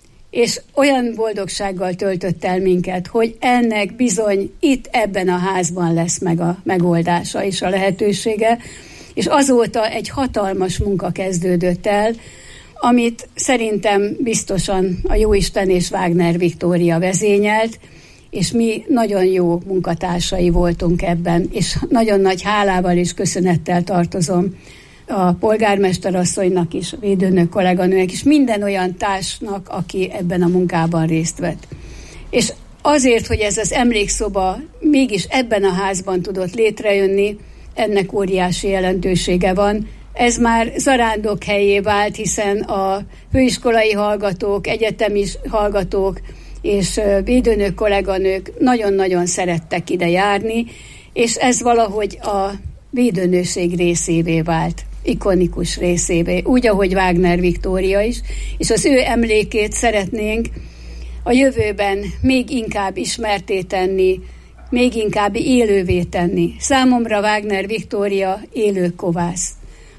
És olyan boldogsággal töltött el minket, hogy ennek bizony itt ebben a házban lesz meg a megoldása és a lehetősége, és azóta egy hatalmas munka kezdődött el, amit szerintem biztosan a Jóisten és Wagner Viktória vezényelt, és mi nagyon jó munkatársai voltunk ebben, és nagyon nagy hálával és köszönettel tartozom a polgármesterasszonynak is, a védőnök kolléganőnek is, minden olyan társnak, aki ebben a munkában részt vett. És azért, hogy ez az emlékszoba mégis ebben a házban tudott létrejönni, ennek óriási jelentősége van. Ez már zarándok helyé vált, hiszen a főiskolai hallgatók, egyetemi hallgatók és védőnök kolléganők nagyon-nagyon szerettek ide járni, és ez valahogy a védőnőség részévé vált, ikonikus részévé, úgy, ahogy Wagner Viktória is, és az ő emlékét szeretnénk a jövőben még inkább ismerté tenni, még inkább élővé tenni. Számomra Wagner Viktória élő kovász.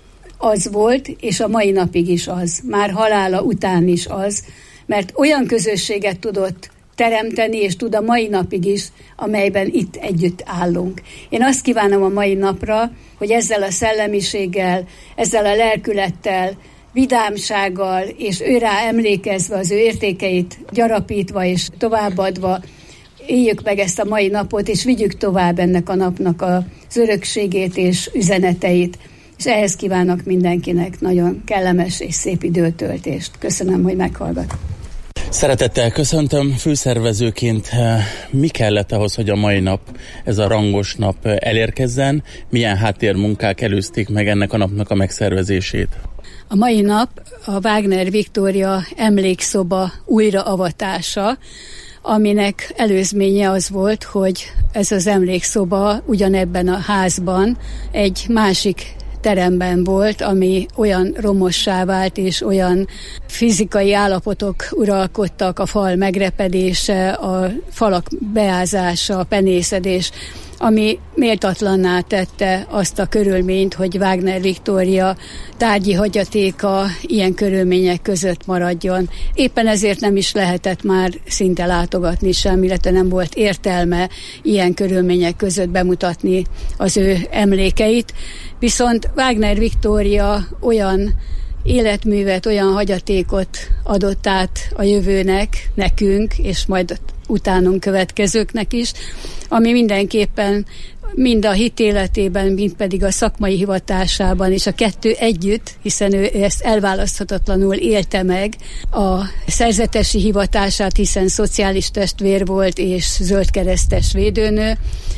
Az volt, és a mai napig is az, már halála után is az, mert olyan közösséget tudott teremteni, és tud a mai napig is, amelyben itt együtt állunk. Én azt kívánom a mai napra, hogy ezzel a szellemiséggel, ezzel a lelkülettel, vidámsággal, és őrá emlékezve, az ő értékeit gyarapítva és továbbadva, éljük meg ezt a mai napot, és vigyük tovább ennek a napnak az örökségét és üzeneteit. És ehhez kívánok mindenkinek nagyon kellemes és szép időtöltést. Köszönöm, hogy meghallgat. Szeretettel köszöntöm, főszervezőként mi kellett ahhoz, hogy a mai nap, ez a rangos nap elérkezzen? Milyen háttérmunkák előzték meg ennek a napnak a megszervezését? A mai nap a Wagner Viktória emlékszoba újraavatása, aminek előzménye az volt, hogy ez az emlékszoba ugyanebben a házban egy másik teremben volt, ami olyan romossá vált, és olyan fizikai állapotok uralkodtak, a fal megrepedése, a falak beázása, a penészedés, ami méltatlanná tette azt a körülményt, hogy Wagner Viktória tárgyi hagyatéka ilyen körülmények között maradjon. Éppen ezért nem is lehetett már szinte látogatni sem, illetve nem volt értelme ilyen körülmények között bemutatni az ő emlékeit. Viszont Wagner Viktória olyan életművet, olyan hagyatékot adott át a jövőnek, nekünk, és majd utánunk következőknek is, ami mindenképpen mind a hitéletében, mind pedig a szakmai hivatásában, és a kettő együtt, hiszen ő ezt elválaszthatatlanul élte meg, a szerzetesi hivatását, hiszen szociális testvér volt és zöldkeresztes védőnő,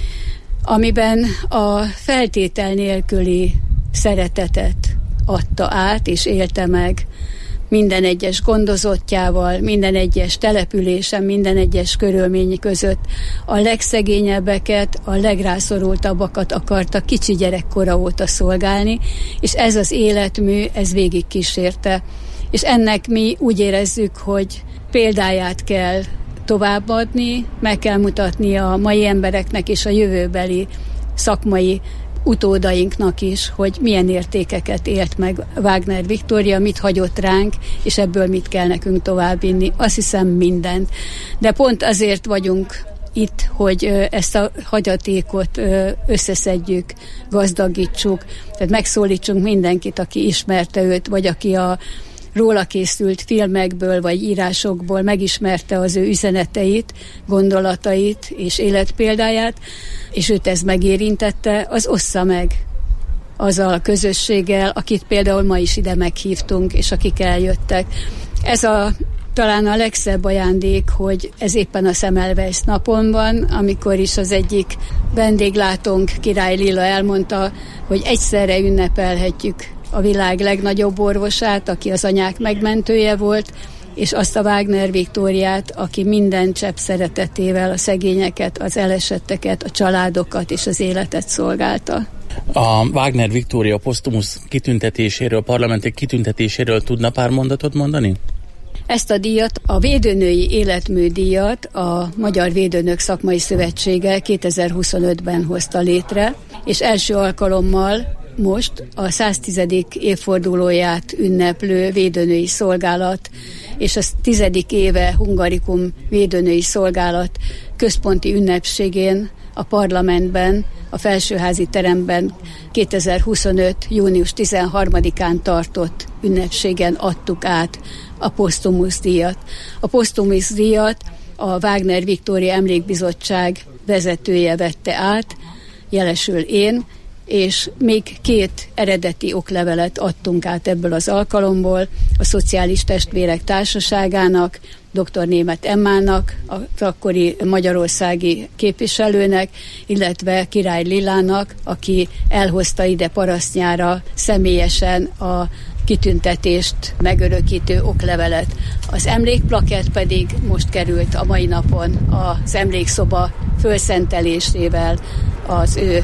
amiben a feltétel nélküli szeretetet adta át és élte meg minden egyes gondozottjával, minden egyes településen, minden egyes körülmény között. A legszegényebbeket, a legrászorultabbakat akarta kicsi gyerekkora óta szolgálni, és ez az életmű, ez végig kísérte. És ennek mi úgy érezzük, hogy példáját kell továbbadni, meg kell mutatni a mai embereknek és a jövőbeli szakmai utódainknak is, hogy milyen értékeket élt meg Wagner Viktória, mit hagyott ránk, és ebből mit kell nekünk továbbvinni. Azt hiszem mindent. De pont azért vagyunk itt, hogy ezt a hagyatékot összeszedjük, gazdagítsuk, tehát megszólítsunk mindenkit, aki ismerte őt, vagy aki a róla készült filmekből vagy írásokból megismerte az ő üzeneteit, gondolatait és életpéldáját, és őt ez megérintette, az ossza meg azzal a közösséggel, akit például ma is ide meghívtunk, és akik eljöttek. Ez a talán a legszebb ajándék, hogy ez éppen a Semmelweis napon van, amikor is az egyik vendéglátónk, Király Lilla elmondta, hogy egyszerre ünnepelhetjük a világ legnagyobb orvosát, aki az anyák megmentője volt, és azt a Wagner Viktóriát, aki minden csepp szeretetével a szegényeket, az elesetteket, a családokat és az életet szolgálta. A Wagner Viktória posztumusz kitüntetéséről, parlamenti kitüntetéséről tudna pár mondatot mondani? Ezt a díjat, a Védőnői Életmű díjat a Magyar Védőnök Szakmai Szövetsége kétezer-huszonötben hozta létre, és első alkalommal most a száztizedik évfordulóját ünneplő védőnői szolgálat és a tizedik éve Hungarikum védőnői szolgálat központi ünnepségén a parlamentben, a felsőházi teremben kétezer-huszonöt. június tizenharmadikán tartott ünnepségen adtuk át a posztumusz díjat. A posztumusz díjat a Wagner Viktória Emlékbizottság vezetője vette át, jelesül én, és még két eredeti oklevelet adtunk át ebből az alkalomból a Szociális Testvérek Társaságának, dr. Németh Emmának, az akkori magyarországi képviselőnek, illetve Király Lillának, aki elhozta ide parasztnyára személyesen a kitüntetést megörökítő oklevelet. Az emlékplakett pedig most került a mai napon az emlékszoba fölszentelésével az ő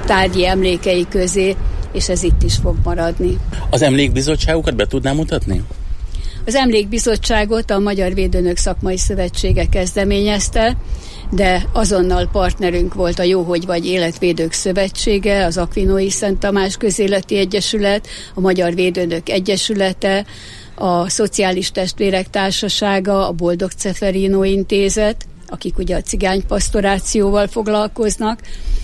tárgyi emlékei közé, és ez itt is fog maradni. Az emlékbizottságokat be tudnám mutatni? Az emlékbizottságot a Magyar Védőnök Szakmai Szövetsége kezdeményezte, de azonnal partnerünk volt a Jó Hogy Vagy Életvédők Szövetsége, az Akvinói Szent Tamás Közéleti Egyesület, a Magyar Védőnök Egyesülete, a Szociális Testvérek Társasága, a Boldog Ceferino Intézet, akik ugye a cigánypasztorációval foglalkoznak,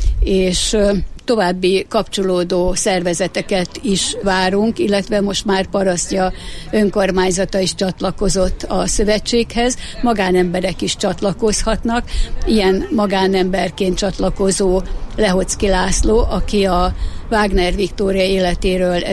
és további kapcsolódó szervezeteket is várunk, illetve most már parasztja önkormányzata is csatlakozott a szövetséghez, magánemberek is csatlakozhatnak. Ilyen magánemberként csatlakozó Lehocki László, aki a Wagner Viktória életéről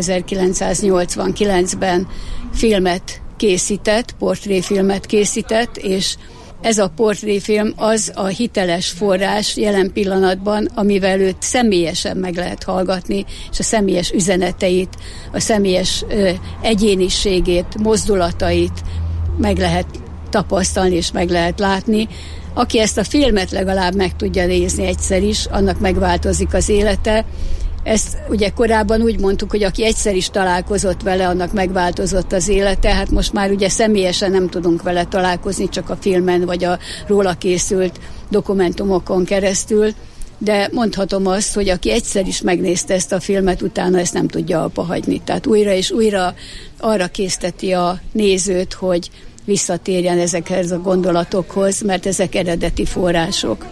ezerkilencszáznyolcvankilencben filmet készített, portréfilmet készített, és ez a portréfilm az a hiteles forrás jelen pillanatban, amivel őt személyesen meg lehet hallgatni, és a személyes üzeneteit, a személyes ö, egyéniségét, mozdulatait meg lehet tapasztalni és meg lehet látni. Aki ezt a filmet legalább meg tudja nézni egyszer is, annak megváltozik az élete. Ezt ugye korábban úgy mondtuk, hogy aki egyszer is találkozott vele, annak megváltozott az élete, hát most már ugye személyesen nem tudunk vele találkozni, csak a filmen vagy a róla készült dokumentumokon keresztül, de mondhatom azt, hogy aki egyszer is megnézte ezt a filmet, utána ezt nem tudja abba hagyni. Tehát újra és újra arra készteti a nézőt, hogy visszatérjen ezekhez a gondolatokhoz, mert ezek eredeti források.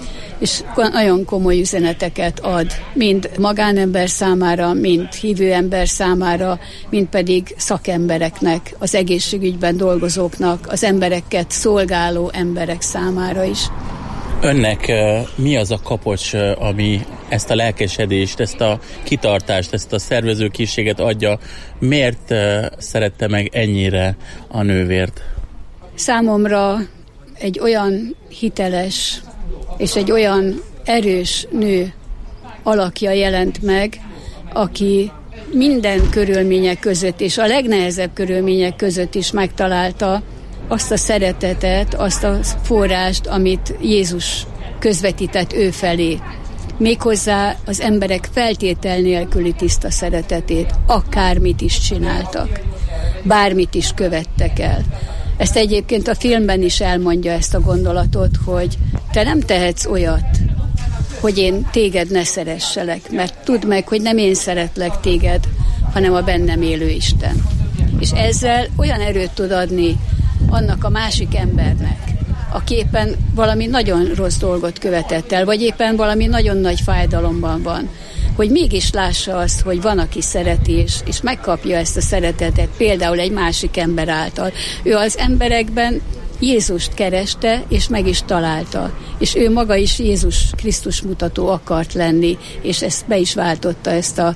És nagyon komoly üzeneteket ad, mind magánember számára, mind hívő ember számára, mind pedig szakembereknek, az egészségügyben dolgozóknak, az embereket szolgáló emberek számára is. Önnek mi az a kapocs, ami ezt a lelkesedést, ezt a kitartást, ezt a szervezőkészséget adja? Miért szerette meg ennyire a nővért? Számomra egy olyan hiteles és egy olyan erős nő alakja jelent meg, aki minden körülmények között, és a legnehezebb körülmények között is megtalálta azt a szeretetet, azt a forrást, amit Jézus közvetített ő felé. Méghozzá az emberek feltétel nélküli tiszta szeretetét, akármit is csináltak, bármit is követtek el. Ezt egyébként a filmben is elmondja ezt a gondolatot, hogy te nem tehetsz olyat, hogy én téged ne szeresselek, mert tudd meg, hogy nem én szeretlek téged, hanem a bennem élő Isten. És ezzel olyan erőt tud adni annak a másik embernek, aki éppen valami nagyon rossz dolgot követett el, vagy éppen valami nagyon nagy fájdalomban van, hogy mégis lássa azt, hogy van, aki szereti, és, és megkapja ezt a szeretetet, például egy másik ember által. Ő az emberekben Jézust kereste, és meg is találta. És ő maga is Jézus Krisztus mutató akart lenni, és ezt be is váltotta, ezt a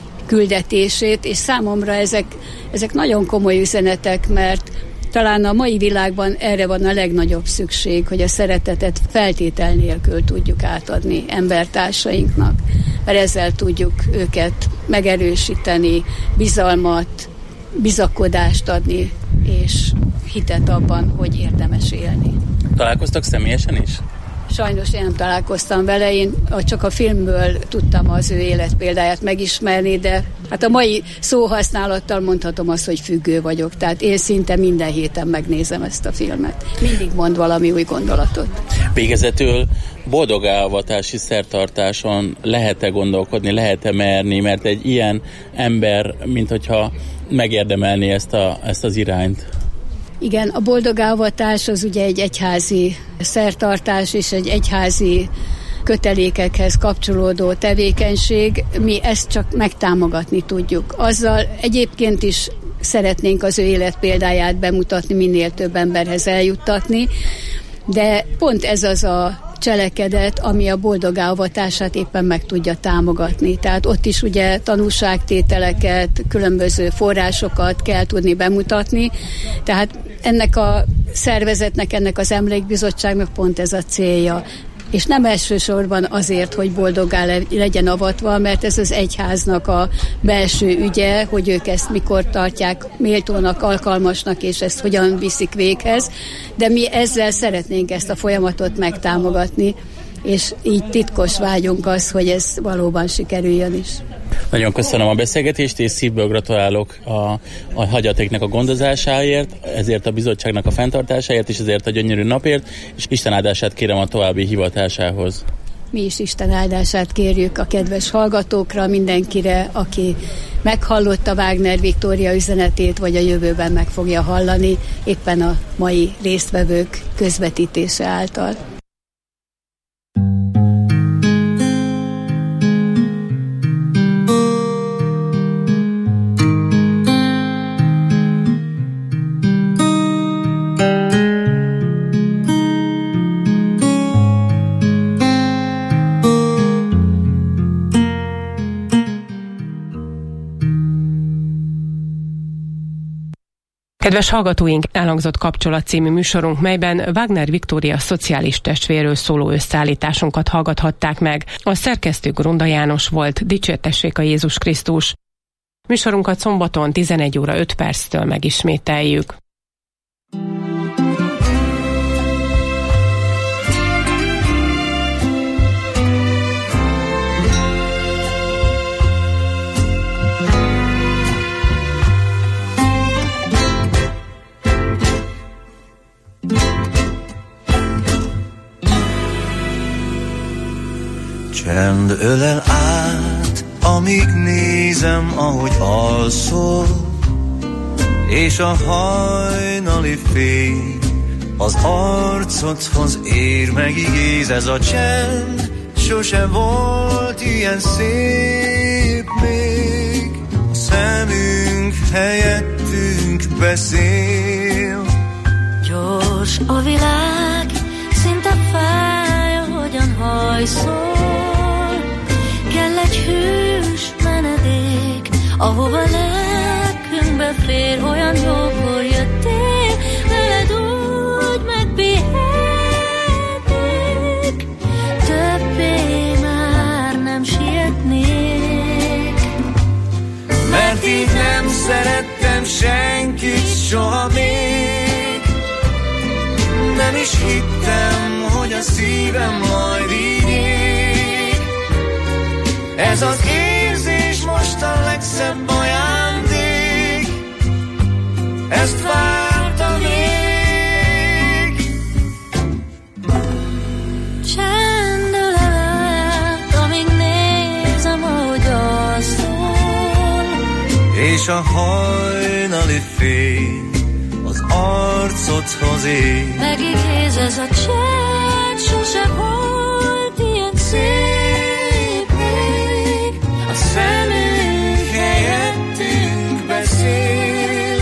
küldetését, és számomra ezek, ezek nagyon komoly üzenetek, mert talán a mai világban erre van a legnagyobb szükség, hogy a szeretetet feltétel nélkül tudjuk átadni embertársainknak, mert ezzel tudjuk őket megerősíteni, bizalmat, bizakodást adni, és hitet abban, hogy érdemes élni. Találkoztak személyesen is? Sajnos én nem találkoztam vele, én csak a filmből tudtam az ő életpéldáját megismerni, de hát a mai szóhasználattal mondhatom azt, hogy függő vagyok. Tehát én szinte minden héten megnézem ezt a filmet. Mindig mond valami új gondolatot. Végezetül boldog elavatási szertartáson lehet-e gondolkodni, lehet-e merni, mert egy ilyen ember, mint hogyha megérdemelni ezt, a, ezt az irányt? Igen, a boldogávatás az ugye egy egyházi szertartás és egy egyházi kötelékekhez kapcsolódó tevékenység. Mi ezt csak megtámogatni tudjuk. Azzal egyébként is szeretnénk az ő életpéldáját bemutatni, minél több emberhez eljuttatni, de pont ez az a cselekedet, ami a boldogávatását éppen meg tudja támogatni. Tehát ott is ugye tanúságtételeket, különböző forrásokat kell tudni bemutatni. Tehát ennek a szervezetnek, ennek az emlékbizottságnak pont ez a célja. És nem elsősorban azért, hogy boldoggá legyen avatva, mert ez az egyháznak a belső ügye, hogy ők ezt mikor tartják méltónak, alkalmasnak, és ezt hogyan viszik véghez, de mi ezzel szeretnénk ezt a folyamatot megtámogatni, és így titkos vágyunk az, hogy ez valóban sikerüljön is. Nagyon köszönöm a beszélgetést, és szívből gratulálok a, a hagyatéknak a gondozásáért, ezért a bizottságnak a fenntartásáért, és ezért a gyönyörű napért, és Isten áldását kérem a további hivatásához. Mi is Isten áldását kérjük a kedves hallgatókra, mindenkire, aki meghallotta Wagner Viktória üzenetét, vagy a jövőben meg fogja hallani, éppen a mai résztvevők közvetítése által. Kedves hallgatóink, elhangzott Kapcsolat című műsorunk, melyben Wagner Viktória szociális testvérről szóló összeállításunkat hallgathatták meg. A szerkesztő Grunda János volt, dicsértessék a Jézus Krisztus. Műsorunkat szombaton tizenegy óra öt perctől megismételjük. Csend ölel át, amíg nézem, ahogy alszol, és a hajnali fény az arcodhoz ér, megigéz ez a csend, sose volt ilyen szép még. A szemünk helyettünk beszél. Gyors a világ, szinte fáj, ahogyan hajszol. Kell egy hűs menedék, ahova lelkünkbe fér. Olyan jókor jöttél, veled úgy megpihennék. Többé már nem sietnék. Mert így nem szerettem senkit soha még. Nem is hittem, hogy a szívem majd így ég. Ez az érzés most a legszebb ajándék. Ezt vártam még. Csendül át, amíg nézem, ahogy alszol. És a hajnali fény az arcodhoz ér. Megigéz ez a csend, sose volt ilyen szép még. A szemünk helyettünk beszél.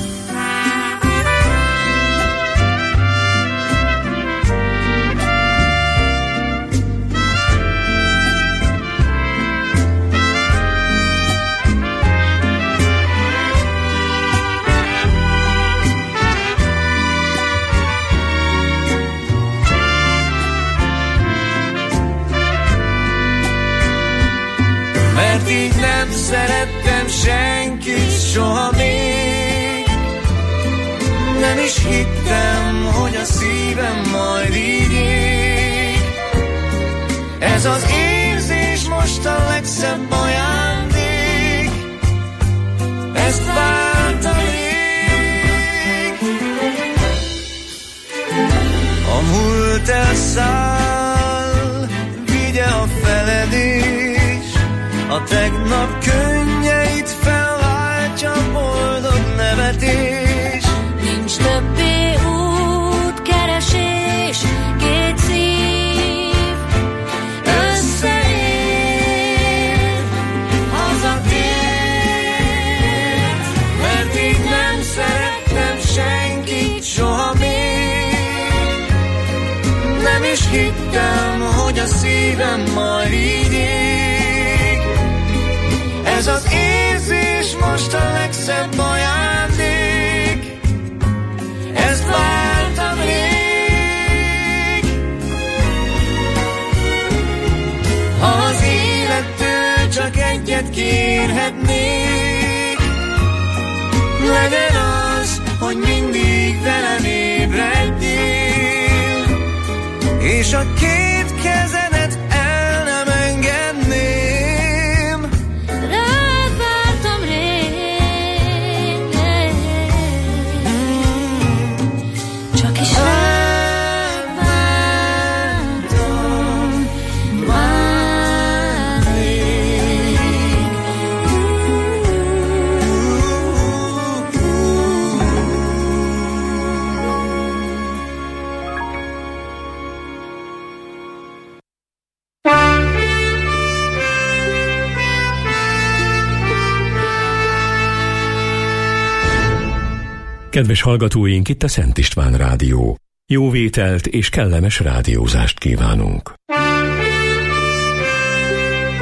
Mert így nem szerettem senkit soha még. Nem is hittem, hogy a szívem majd így ég. Ez az érzés most a legszebb ajándék. Ezt vártam rég. A múlt elszáll, vigye a feledés. A tegnap könnyeit felváltja boldog nevetés. Nincs többé útkeresés, két szív összeér, hazatért. Mert így nem szerettem senkit soha még. Nem is hittem, hogy a szívem majd így ég. Ez az érzés most a legszebb ajándék. Ezt vártam rég. Ha az élettől csak egyet kérhetnék, legyen az, hogy mindig velem ébredjél, és a két kezed Kedves hallgatóink, itt a Szent István Rádió. Jó vételt és kellemes rádiózást kívánunk.